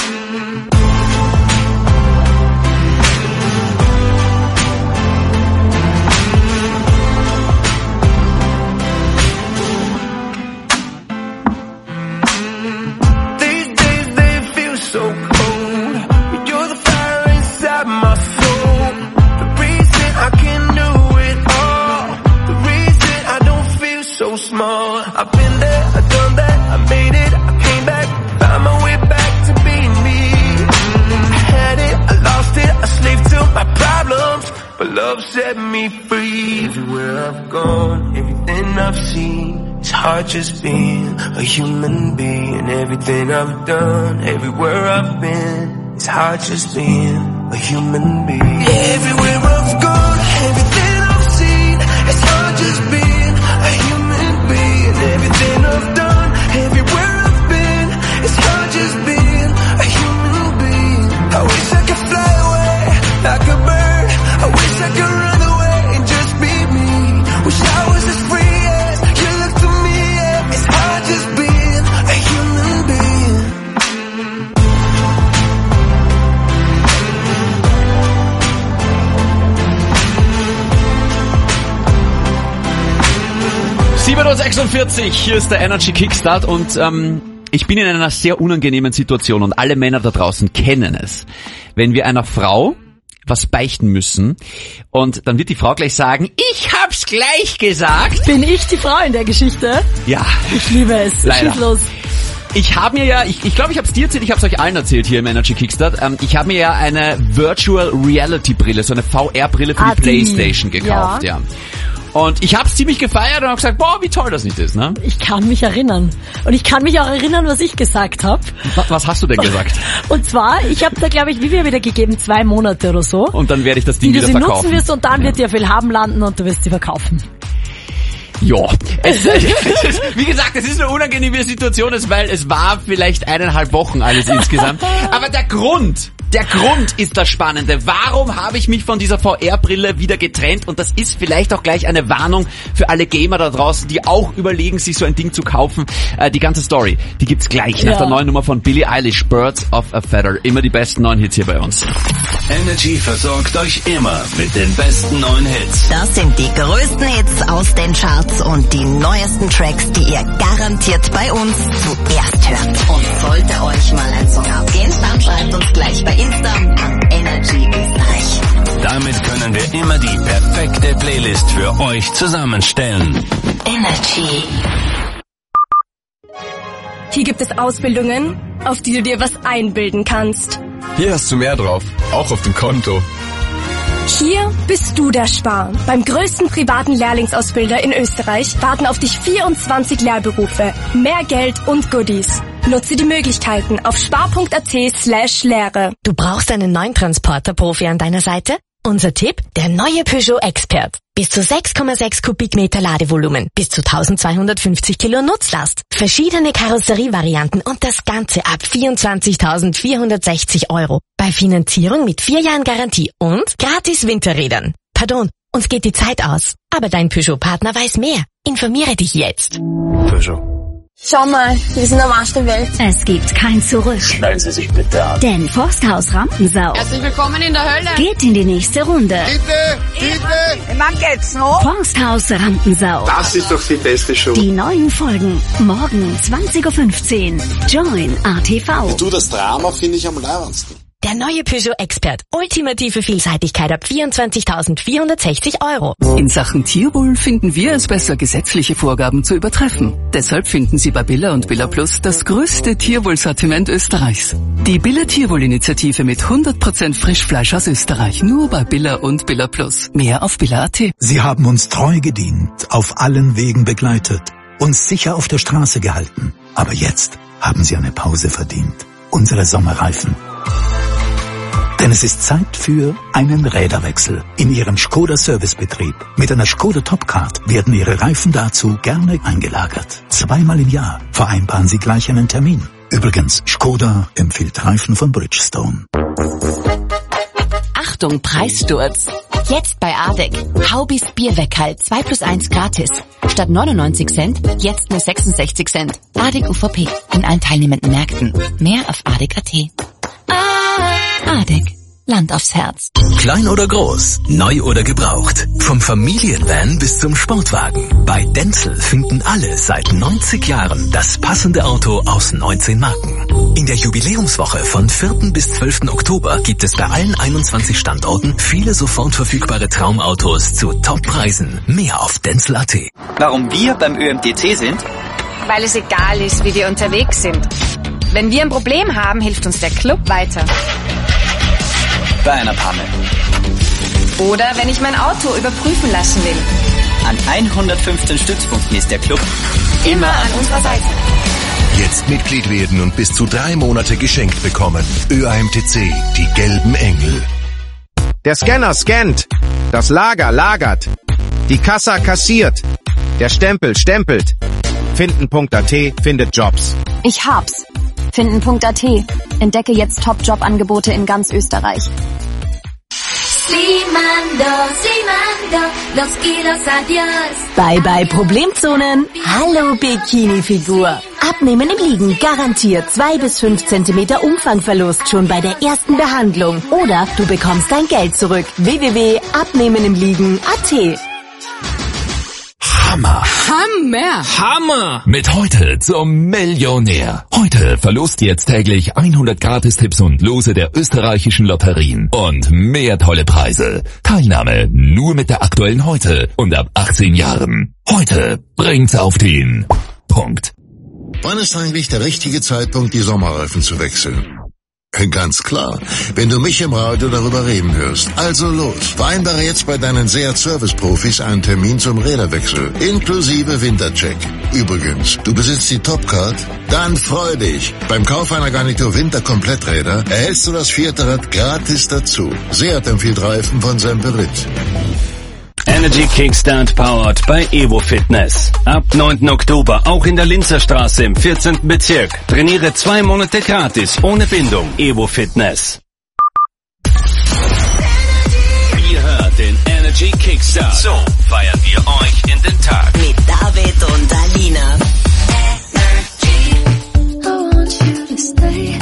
These days they feel so cold, but you're the fire inside my soul. The reason I can do it all, the reason I don't feel so small. I've been there, I've done that, I made it, I came back, found my way back to being me. I had it, I lost it, a slave to my problems, but love set me free. Everywhere I've gone, everything I've seen, it's hard just being a human being. Everything I've done, everywhere I've been, it's hard just being a human being. Everywhere I've gone, everything I've seen, it's hard just being a human being. Everything I've done, everywhere I've been, it's hard just being a human being. I wish I could fly away like a bird, I wish I could run away. sieben Uhr sechsundvierzig, hier ist der Energy Kickstart und ähm, ich bin in einer sehr unangenehmen Situation und alle Männer da draußen kennen es. Wenn wir einer Frau was beichten müssen und dann wird die Frau gleich sagen, ich hab's gleich gesagt. Bin ich die Frau in der Geschichte? Ja. Ich liebe es. Leider. Schieß los. Ich habe mir ja, ich ich glaube, ich habe es dir erzählt, ich habe es euch allen erzählt hier im Energy Kickstart. Ähm, ich habe mir ja eine Virtual Reality Brille, so eine V R-Brille für Ah, die die. Playstation gekauft, ja. Ja. Und ich habe es ziemlich gefeiert und habe gesagt, boah, wie toll das nicht ist, ne? Ich kann mich erinnern. Und ich kann mich auch erinnern, was ich gesagt habe. Was, was hast du denn gesagt? Und zwar, ich habe da, glaube ich, wie viel wieder gegeben? Zwei Monate oder so. Und dann werde ich das Ding die wieder du sie verkaufen. nutzen wirst und dann wird dir viel haben landen und du wirst sie verkaufen. Ja, es, es ist, wie gesagt, es ist eine unangenehme Situation, weil es war vielleicht eineinhalb Wochen alles insgesamt. Aber der Grund, der Grund ist das Spannende. Warum habe ich mich von dieser V R-Brille wieder getrennt? Und das ist vielleicht auch gleich eine Warnung für alle Gamer da draußen, die auch überlegen, sich so ein Ding zu kaufen. Äh, die ganze Story, die gibt's gleich nach Ja. der neuen Nummer von Billie Eilish, Birds of a Feather. Immer die besten neuen Hits hier bei uns. Energy versorgt euch immer mit den besten neuen Hits. Das sind die größten Hits aus den Charts und die neuesten Tracks, die ihr garantiert bei uns zuerst hört. Und sollte euch mal ein Song abgehen, dann schreibt uns gleich bei Insta an Energy Österreich. Damit können wir immer die perfekte Playlist für euch zusammenstellen. Energy. Hier gibt es Ausbildungen, auf die du dir was einbilden kannst. Hier hast du mehr drauf, auch auf dem Konto. Hier bist du der Spar. Beim größten privaten Lehrlingsausbilder in Österreich warten auf dich vierundzwanzig Lehrberufe, mehr Geld und Goodies. Nutze die Möglichkeiten auf spar.at slash Lehre. Du brauchst einen neuen Transporter-Profi an deiner Seite? Unser Tipp, der neue Peugeot Expert. Bis zu sechs Komma sechs Kubikmeter Ladevolumen, bis zu eintausendzweihundertfünfzig Kilo Nutzlast, verschiedene Karosserievarianten und das Ganze ab vierundzwanzigtausendvierhundertsechzig Euro. Bei Finanzierung mit vier Jahren Garantie und gratis Winterrädern. Pardon, uns geht die Zeit aus, aber dein Peugeot-Partner weiß mehr. Informiere dich jetzt. Peugeot. Schau mal, wir sind am Arsch der Welt. Es gibt kein Zurück. Schneiden Sie sich bitte an. Denn Forsthaus Rampensau Herzlich willkommen in der Hölle. geht in die nächste Runde. Bitte, bitte. Wann geht's noch? Forsthaus Rampensau. Das ist doch die beste Show. Die neuen Folgen morgen zwanzig Uhr fünfzehn. Join A T V. Du, das Drama finde ich am leibendsten. Der neue Peugeot Expert. Ultimative Vielseitigkeit ab vierundzwanzigtausendvierhundertsechzig Euro. In Sachen Tierwohl finden wir es besser, gesetzliche Vorgaben zu übertreffen. Deshalb finden Sie bei Billa und Billa Plus das größte Tierwohlsortiment Österreichs. Die Billa Tierwohl-Initiative mit hundert Prozent Frischfleisch aus Österreich. Nur bei Billa und Billa Plus. Mehr auf Billa Punkt A T. Sie haben uns treu gedient, auf allen Wegen begleitet, uns sicher auf der Straße gehalten. Aber jetzt haben Sie eine Pause verdient. Unsere Sommerreifen. Denn es ist Zeit für einen Räderwechsel in Ihrem Skoda-Servicebetrieb. Mit einer Skoda Topcard werden Ihre Reifen dazu gerne eingelagert. Zweimal im Jahr vereinbaren Sie gleich einen Termin. Übrigens, Skoda empfiehlt Reifen von Bridgestone. Achtung, Preissturz. Jetzt bei Adek. Haubis Bierweckhalt zwei plus eins gratis. Statt neunundneunzig Cent, jetzt nur sechsundsechzig Cent. Adek U V P. In allen teilnehmenden Märkten. Mehr auf Adek Punkt A T. Adek. Land aufs Herz. Klein oder groß, neu oder gebraucht. Vom Familienvan bis zum Sportwagen. Bei Denzel finden alle seit neunzig Jahren das passende Auto aus neunzehn Marken. In der Jubiläumswoche von vierten bis zwölften Oktober gibt es bei allen einundzwanzig Standorten viele sofort verfügbare Traumautos zu Toppreisen. Mehr auf Denzel Punkt A T. Warum wir beim Ö M T C sind? Weil es egal ist, wie wir unterwegs sind. Wenn wir ein Problem haben, hilft uns der Club weiter. Bei einer Panne. Oder wenn ich mein Auto überprüfen lassen will. An hundertfünfzehn Stützpunkten ist der Club Immer an unserer Seite. Jetzt Mitglied werden und bis zu drei Monate geschenkt bekommen. Ö A M T C, die gelben Engel. Der Scanner scannt. Das Lager lagert. Die Kassa kassiert. Der Stempel stempelt. Finden Punkt A T findet Jobs. Ich hab's. Finden Punkt A T. Entdecke jetzt Top-Job-Angebote in ganz Österreich. Slimando, Slimando, los kilos adios. Bye bye Problemzonen. Hallo Bikini-Figur. Abnehmen im Liegen garantiert zwei bis fünf Zentimeter Umfangverlust schon bei der ersten Behandlung. Oder du bekommst dein Geld zurück. w w w punkt abnehmen im liegen punkt a t. Hammer. Hammer. Hammer. Mit heute zum Millionär. Heute verlost jetzt täglich hundert Gratistipps und Lose der österreichischen Lotterien. Und mehr tolle Preise. Teilnahme nur mit der aktuellen Heute und ab achtzehn Jahren. Heute bringt's auf den Punkt. Wann ist eigentlich der richtige Zeitpunkt, die Sommerreifen zu wechseln? Ganz klar, wenn du mich im Radio darüber reden hörst. Also los, vereinbare jetzt bei deinen Seat Service Profis einen Termin zum Räderwechsel, inklusive Wintercheck. Übrigens, du besitzt die Topcard? Dann freu dich. Beim Kauf einer Garnitur Winter-Kompletträder erhältst du das vierte Rad gratis dazu. Seat empfiehlt Reifen von Semperit. Energy Kickstart powered bei Evo Fitness. Ab neunten Oktober auch in der Linzer Straße im vierzehnten Bezirk. Trainiere zwei Monate gratis ohne Bindung. Evo Fitness. Ihr hört den Energy Kickstart. So feiern wir euch in den Tag. Mit David und Alina. I want you to stay.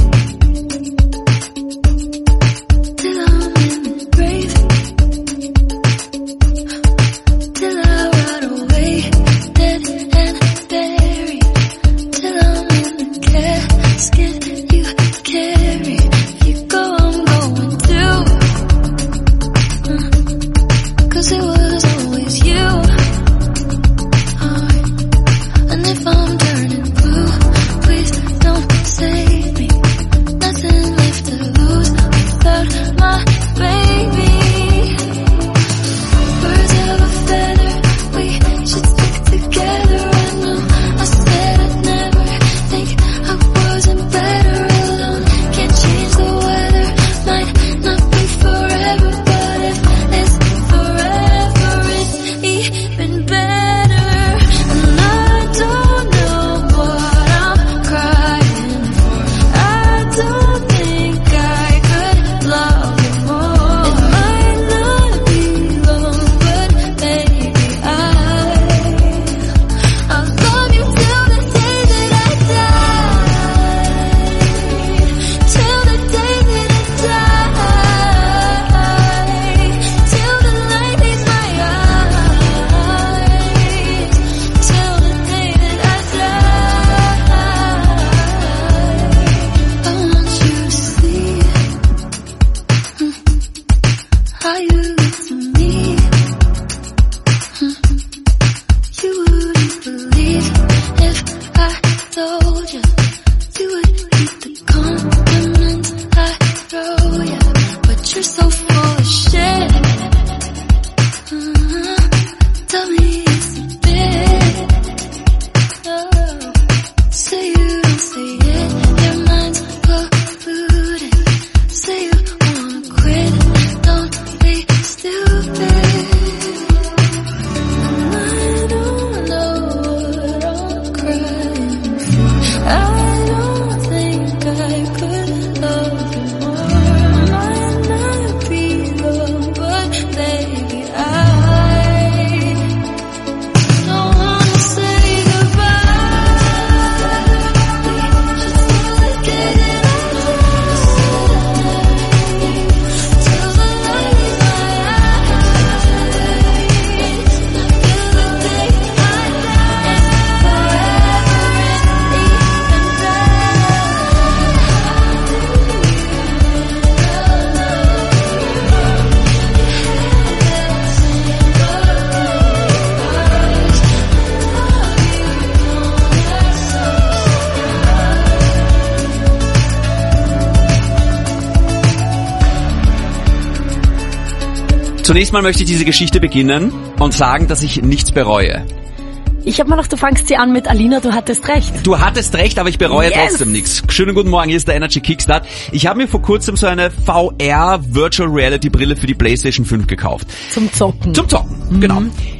Zunächst mal möchte ich diese Geschichte beginnen und sagen, dass ich nichts bereue. Ich habe mir gedacht, du fangst sie an mit Alina, du hattest recht. Du hattest recht, aber ich bereue yes. trotzdem nichts. Schönen guten Morgen, hier ist der Energy Kickstart. Ich habe mir vor kurzem so eine V R Virtual Reality Brille für die PlayStation fünf gekauft. Zum Zocken. Zum Zocken, mhm. genau.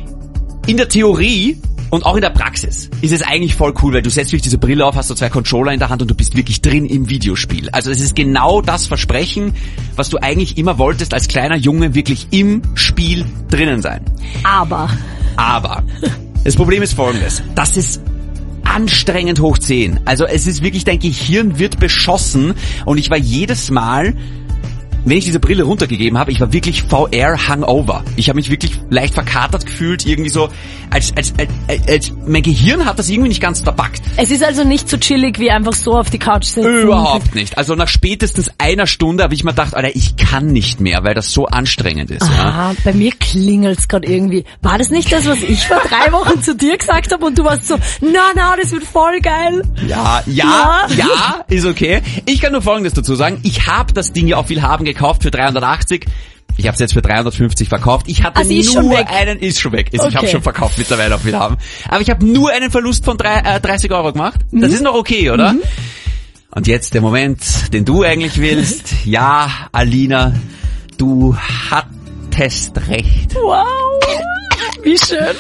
In der Theorie und auch in der Praxis ist es eigentlich voll cool, weil du setzt wirklich diese Brille auf, hast so zwei Controller in der Hand und du bist wirklich drin im Videospiel. Also es ist genau das Versprechen, was du eigentlich immer wolltest als kleiner Junge, wirklich im Spiel drinnen sein. Aber. Aber. Das Problem ist folgendes. Das ist anstrengend hoch zehn. Also es ist wirklich, dein Gehirn wird beschossen und ich war jedes Mal wenn ich diese Brille runtergegeben habe, ich war wirklich V R-Hangover. Ich habe mich wirklich leicht verkatert gefühlt, irgendwie so, als, als, als, als mein Gehirn hat das irgendwie nicht ganz verpackt. Es ist also nicht so chillig wie einfach so auf die Couch sitzen. Überhaupt nicht. Also nach spätestens einer Stunde habe ich mir gedacht, Alter, ich kann nicht mehr, weil das so anstrengend ist. Ah, ja. Bei mir klingelt's gerade irgendwie. War das nicht das, was ich vor drei Wochen zu dir gesagt habe und du warst so, na, na, das wird voll geil. Ja, ja, ja, ja, ist okay. Ich kann nur Folgendes dazu sagen. Ich habe das Ding ja auf Willhaben gekauft für dreihundertachtzig. Ich habe es jetzt für dreihundertfünfzig verkauft. Ich hatte also ist nur schon weg. einen, ist schon weg. Ist, okay. Ich habe schon verkauft mittlerweile auf Willhaben. Aber ich habe nur einen Verlust von drei, äh, dreißig Euro gemacht. Das mhm. ist noch okay, oder? Mhm. Und jetzt der Moment, den du eigentlich willst. Ja, Alina, du hattest recht. Wow, wie schön.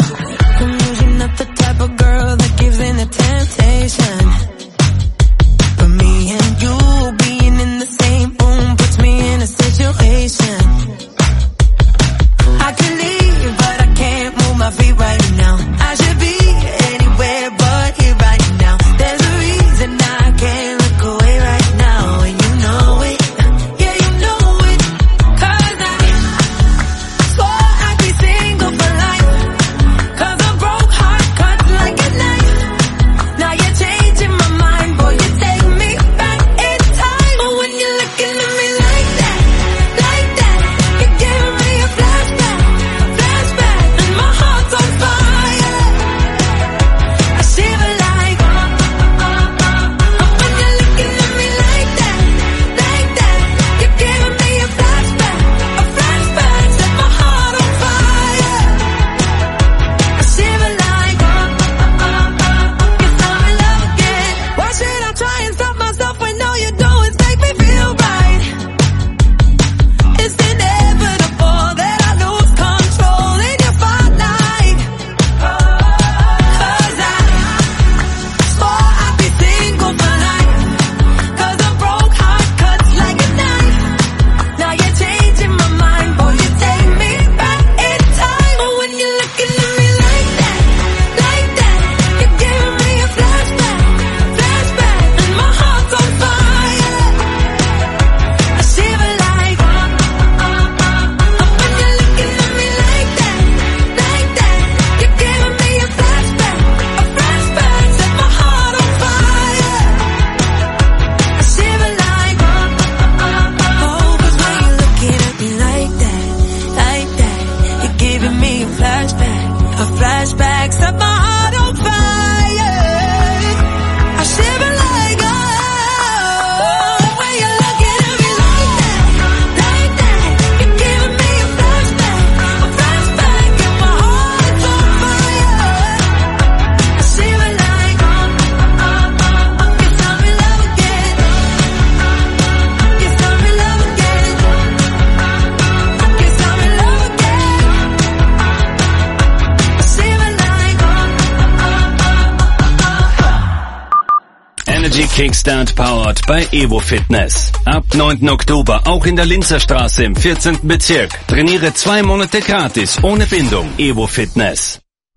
I could leave, but I can't move my feet right now. I should be anywhere but here right now. There's a reason I can't look away right now, and you know it. Yeah, you know it. Cause I swore I'd be single for life. Cause a broke heart cuts like a knife. Now you're changing my mind, boy, you take me back in time. But when you're looking at me like that, like that, you're giving me a flashback. Kickstart powered bei Evo Fitness. Ab neunten Oktober auch in der Linzer Straße im vierzehnten Bezirk. Trainiere zwei Monate gratis ohne Bindung. Evo Fitness.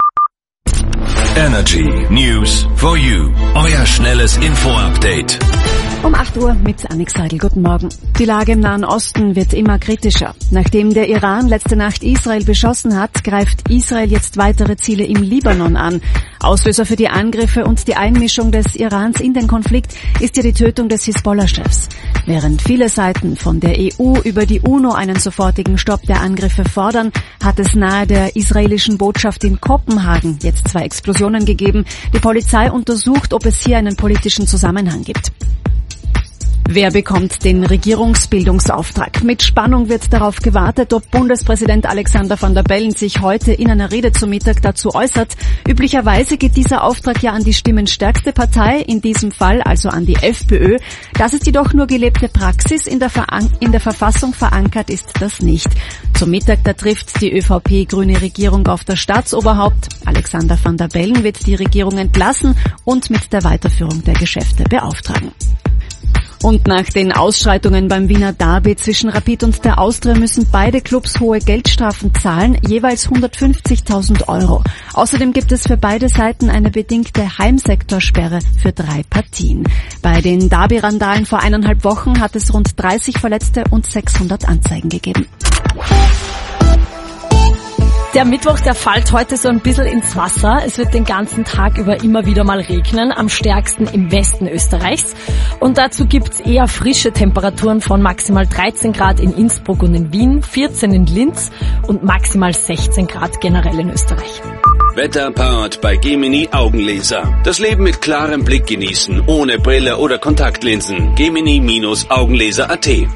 Energy News for You. Euer schnelles Info-Update. Um acht Uhr mit Annik Seidel. Guten Morgen. Die Lage im Nahen Osten wird immer kritischer. Nachdem der Iran letzte Nacht Israel beschossen hat, greift Israel jetzt weitere Ziele im Libanon an. Auslöser für die Angriffe und die Einmischung des Irans in den Konflikt ist ja die Tötung des Hisbollah-Chefs. Während viele Seiten von der E U über die UNO einen sofortigen Stopp der Angriffe fordern, hat es nahe der israelischen Botschaft in Kopenhagen jetzt zwei Explosionen gegeben. Die Polizei untersucht, ob es hier einen politischen Zusammenhang gibt. Wer bekommt den Regierungsbildungsauftrag? Mit Spannung wird darauf gewartet, ob Bundespräsident Alexander Van der Bellen sich heute in einer Rede zum Mittag dazu äußert. Üblicherweise geht dieser Auftrag ja an die stimmenstärkste Partei, in diesem Fall also an die FPÖ. Das ist jedoch nur gelebte Praxis, in der, Veran- in der Verfassung verankert ist das nicht. Zum Mittag, da trifft die ÖVP-grüne Regierung auf das Staatsoberhaupt. Alexander Van der Bellen wird die Regierung entlassen und mit der Weiterführung der Geschäfte beauftragen. Und nach den Ausschreitungen beim Wiener Derby zwischen Rapid und der Austria müssen beide Clubs hohe Geldstrafen zahlen, jeweils hundertfünfzigtausend Euro. Außerdem gibt es für beide Seiten eine bedingte Heimsektorsperre für drei Partien. Bei den Derby-Randalen vor eineinhalb Wochen hat es rund dreißig Verletzte und sechshundert Anzeigen gegeben. Der Mittwoch, der fällt heute so ein bisschen ins Wasser. Es wird den ganzen Tag über immer wieder mal regnen, am stärksten im Westen Österreichs. Und dazu gibt's eher frische Temperaturen von maximal dreizehn Grad in Innsbruck und in Wien, vierzehn in Linz und maximal sechzehn Grad generell in Österreich. Wetter powered bei Gemini Augenlaser. Das Leben mit klarem Blick genießen, ohne Brille oder Kontaktlinsen. Gemini Augenlaser punkt at.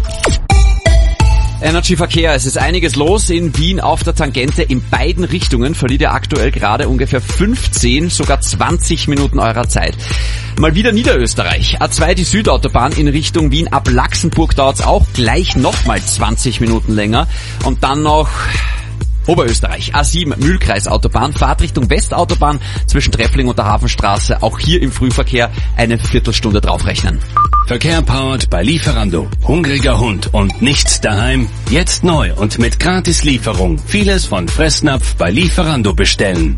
Energy Verkehr, es ist einiges los in Wien auf der Tangente. In beiden Richtungen verliert ihr aktuell gerade ungefähr fünfzehn, sogar zwanzig Minuten eurer Zeit. Mal wieder Niederösterreich. A zwei, die Südautobahn in Richtung Wien. Ab Laxenburg dauert es auch gleich nochmal zwanzig Minuten länger. Und dann noch Oberösterreich, A sieben, Mühlkreisautobahn, Fahrt Richtung Westautobahn zwischen Treffling und der Hafenstraße. Auch hier im Frühverkehr eine Viertelstunde draufrechnen. Verkehr powered bei Lieferando. Hungriger Hund und nichts daheim? Jetzt neu und mit Gratislieferung. Vieles von Fressnapf bei Lieferando bestellen.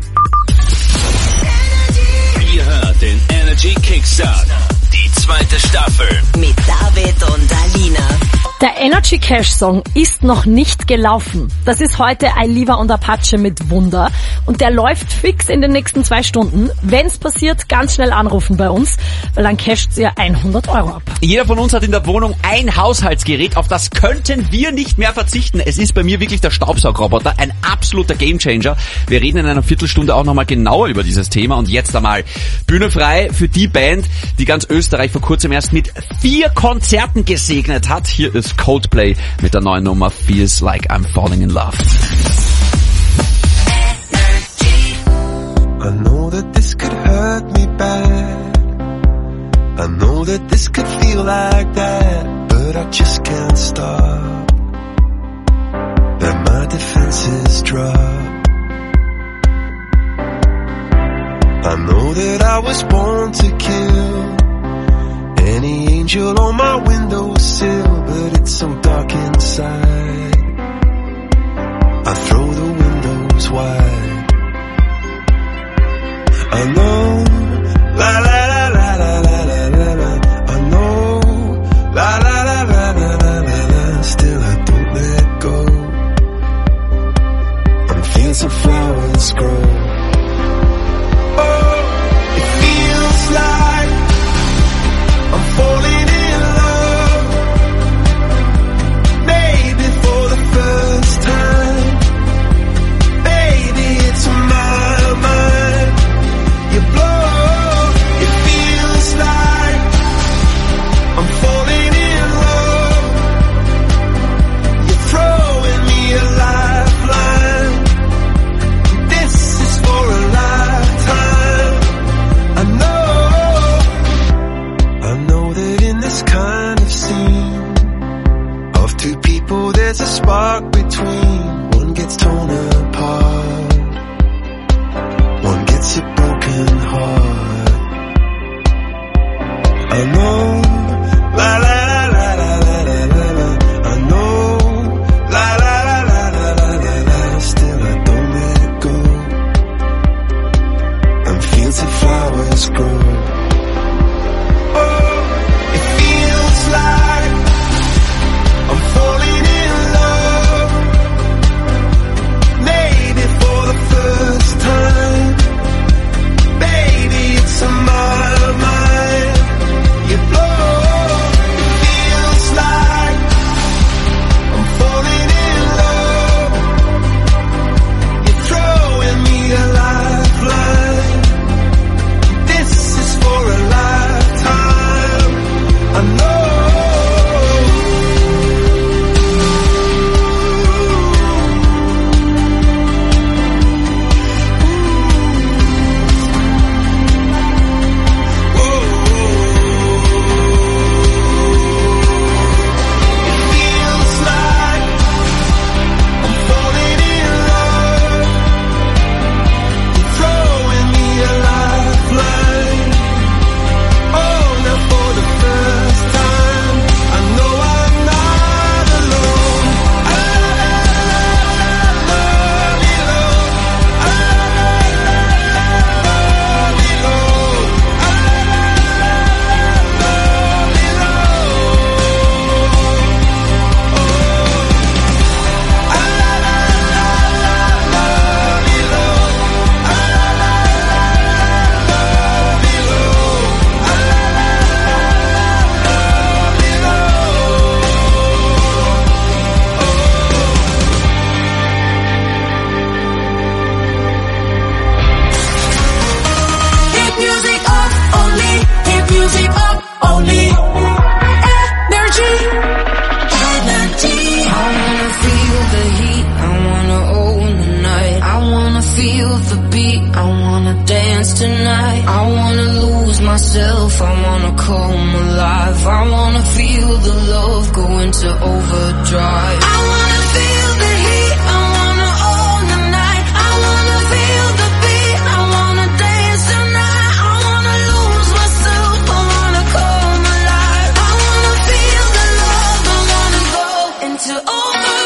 Ihr hört den Energy Kickstart. Die zweite Staffel. Mit David und Alina. Der Energy Cash Song ist noch nicht gelaufen. Das ist heute Ailiva und Apache mit Wunder. Und der läuft fix in den nächsten zwei Stunden. Wenn's passiert, ganz schnell anrufen bei uns, weil dann casht ihr hundert Euro ab. Jeder von uns hat in der Wohnung ein Haushaltsgerät, auf das könnten wir nicht mehr verzichten. Es ist bei mir wirklich der Staubsaugroboter, ein absoluter Gamechanger. Wir reden in einer Viertelstunde auch nochmal genauer über dieses Thema. Und jetzt einmal Bühne frei für die Band, die ganz Österreich vor kurzem erst mit vier Konzerten gesegnet hat. Hier ist Coldplay mit der neuen Nummer Feels Like I'm Falling in Love. I know that this could hurt me bad. I know that this could feel like that, but I just can't stop. Then my defenses drop. I know that I was born to kill. Any angel on my windowsill, but it's so dark inside. I throw the windows wide. I know, la la la la la la la la la. I know, la la la la la la la la. Still I don't let go. On fields of flowers grow. Oh, it feels like I'm falling in love, maybe for the first time. Baby, it's my mind. You blow, it feels like I'm falling in love. You're throwing me a lifeline. This is feel the beat, I wanna dance tonight. I wanna lose myself, I wanna come alive. I wanna feel the love go into overdrive. I wanna feel the heat, I wanna own the night. I wanna feel the beat, I wanna dance tonight. I wanna lose myself, I wanna come alive. I wanna feel the love, I wanna go into overdrive.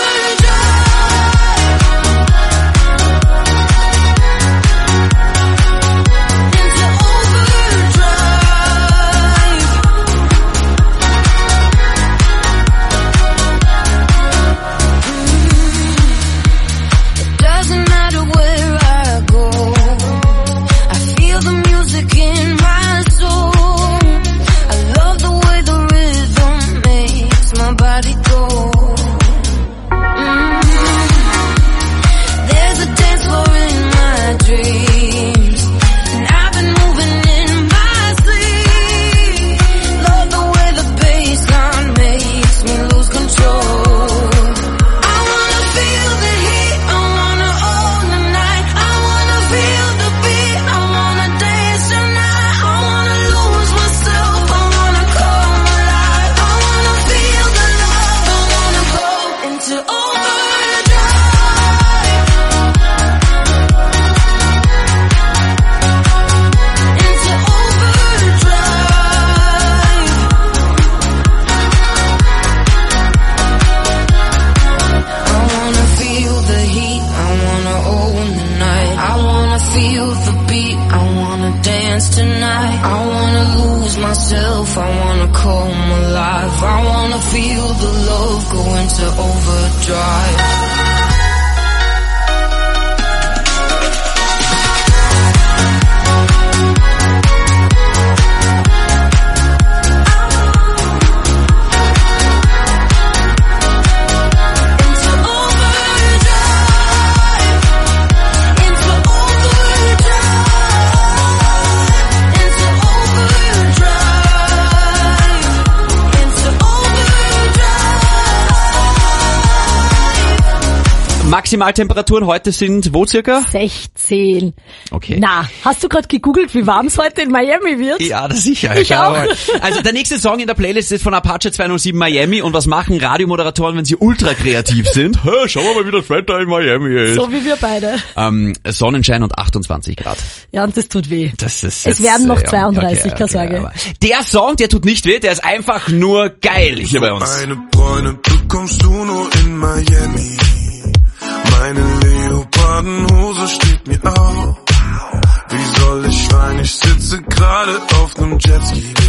Maximaltemperaturen heute sind wo circa? sechzehn. Okay. Na, hast du gerade gegoogelt, wie warm es heute in Miami wird? Ja, das sicher. Ich auch. Also der nächste Song in der Playlist ist von Apache zwei null sieben Miami. Und was machen Radiomoderatoren, wenn sie ultra kreativ sind? Hä, schauen wir mal, wie das Wetter in Miami ist. So wie wir beide. Ähm, Sonnenschein und achtundzwanzig Grad. Ja, und das tut weh. Das ist es jetzt, werden noch ja, zweiunddreißig, okay, okay, keine okay, der Song, der tut nicht weh, der ist einfach nur geil hier bei uns. Eine Bräune bekommst du nur in Miami. Meine Leopardenhose steht mir auf. Wie soll ich weinen? Ich sitze gerade auf nem Jetski.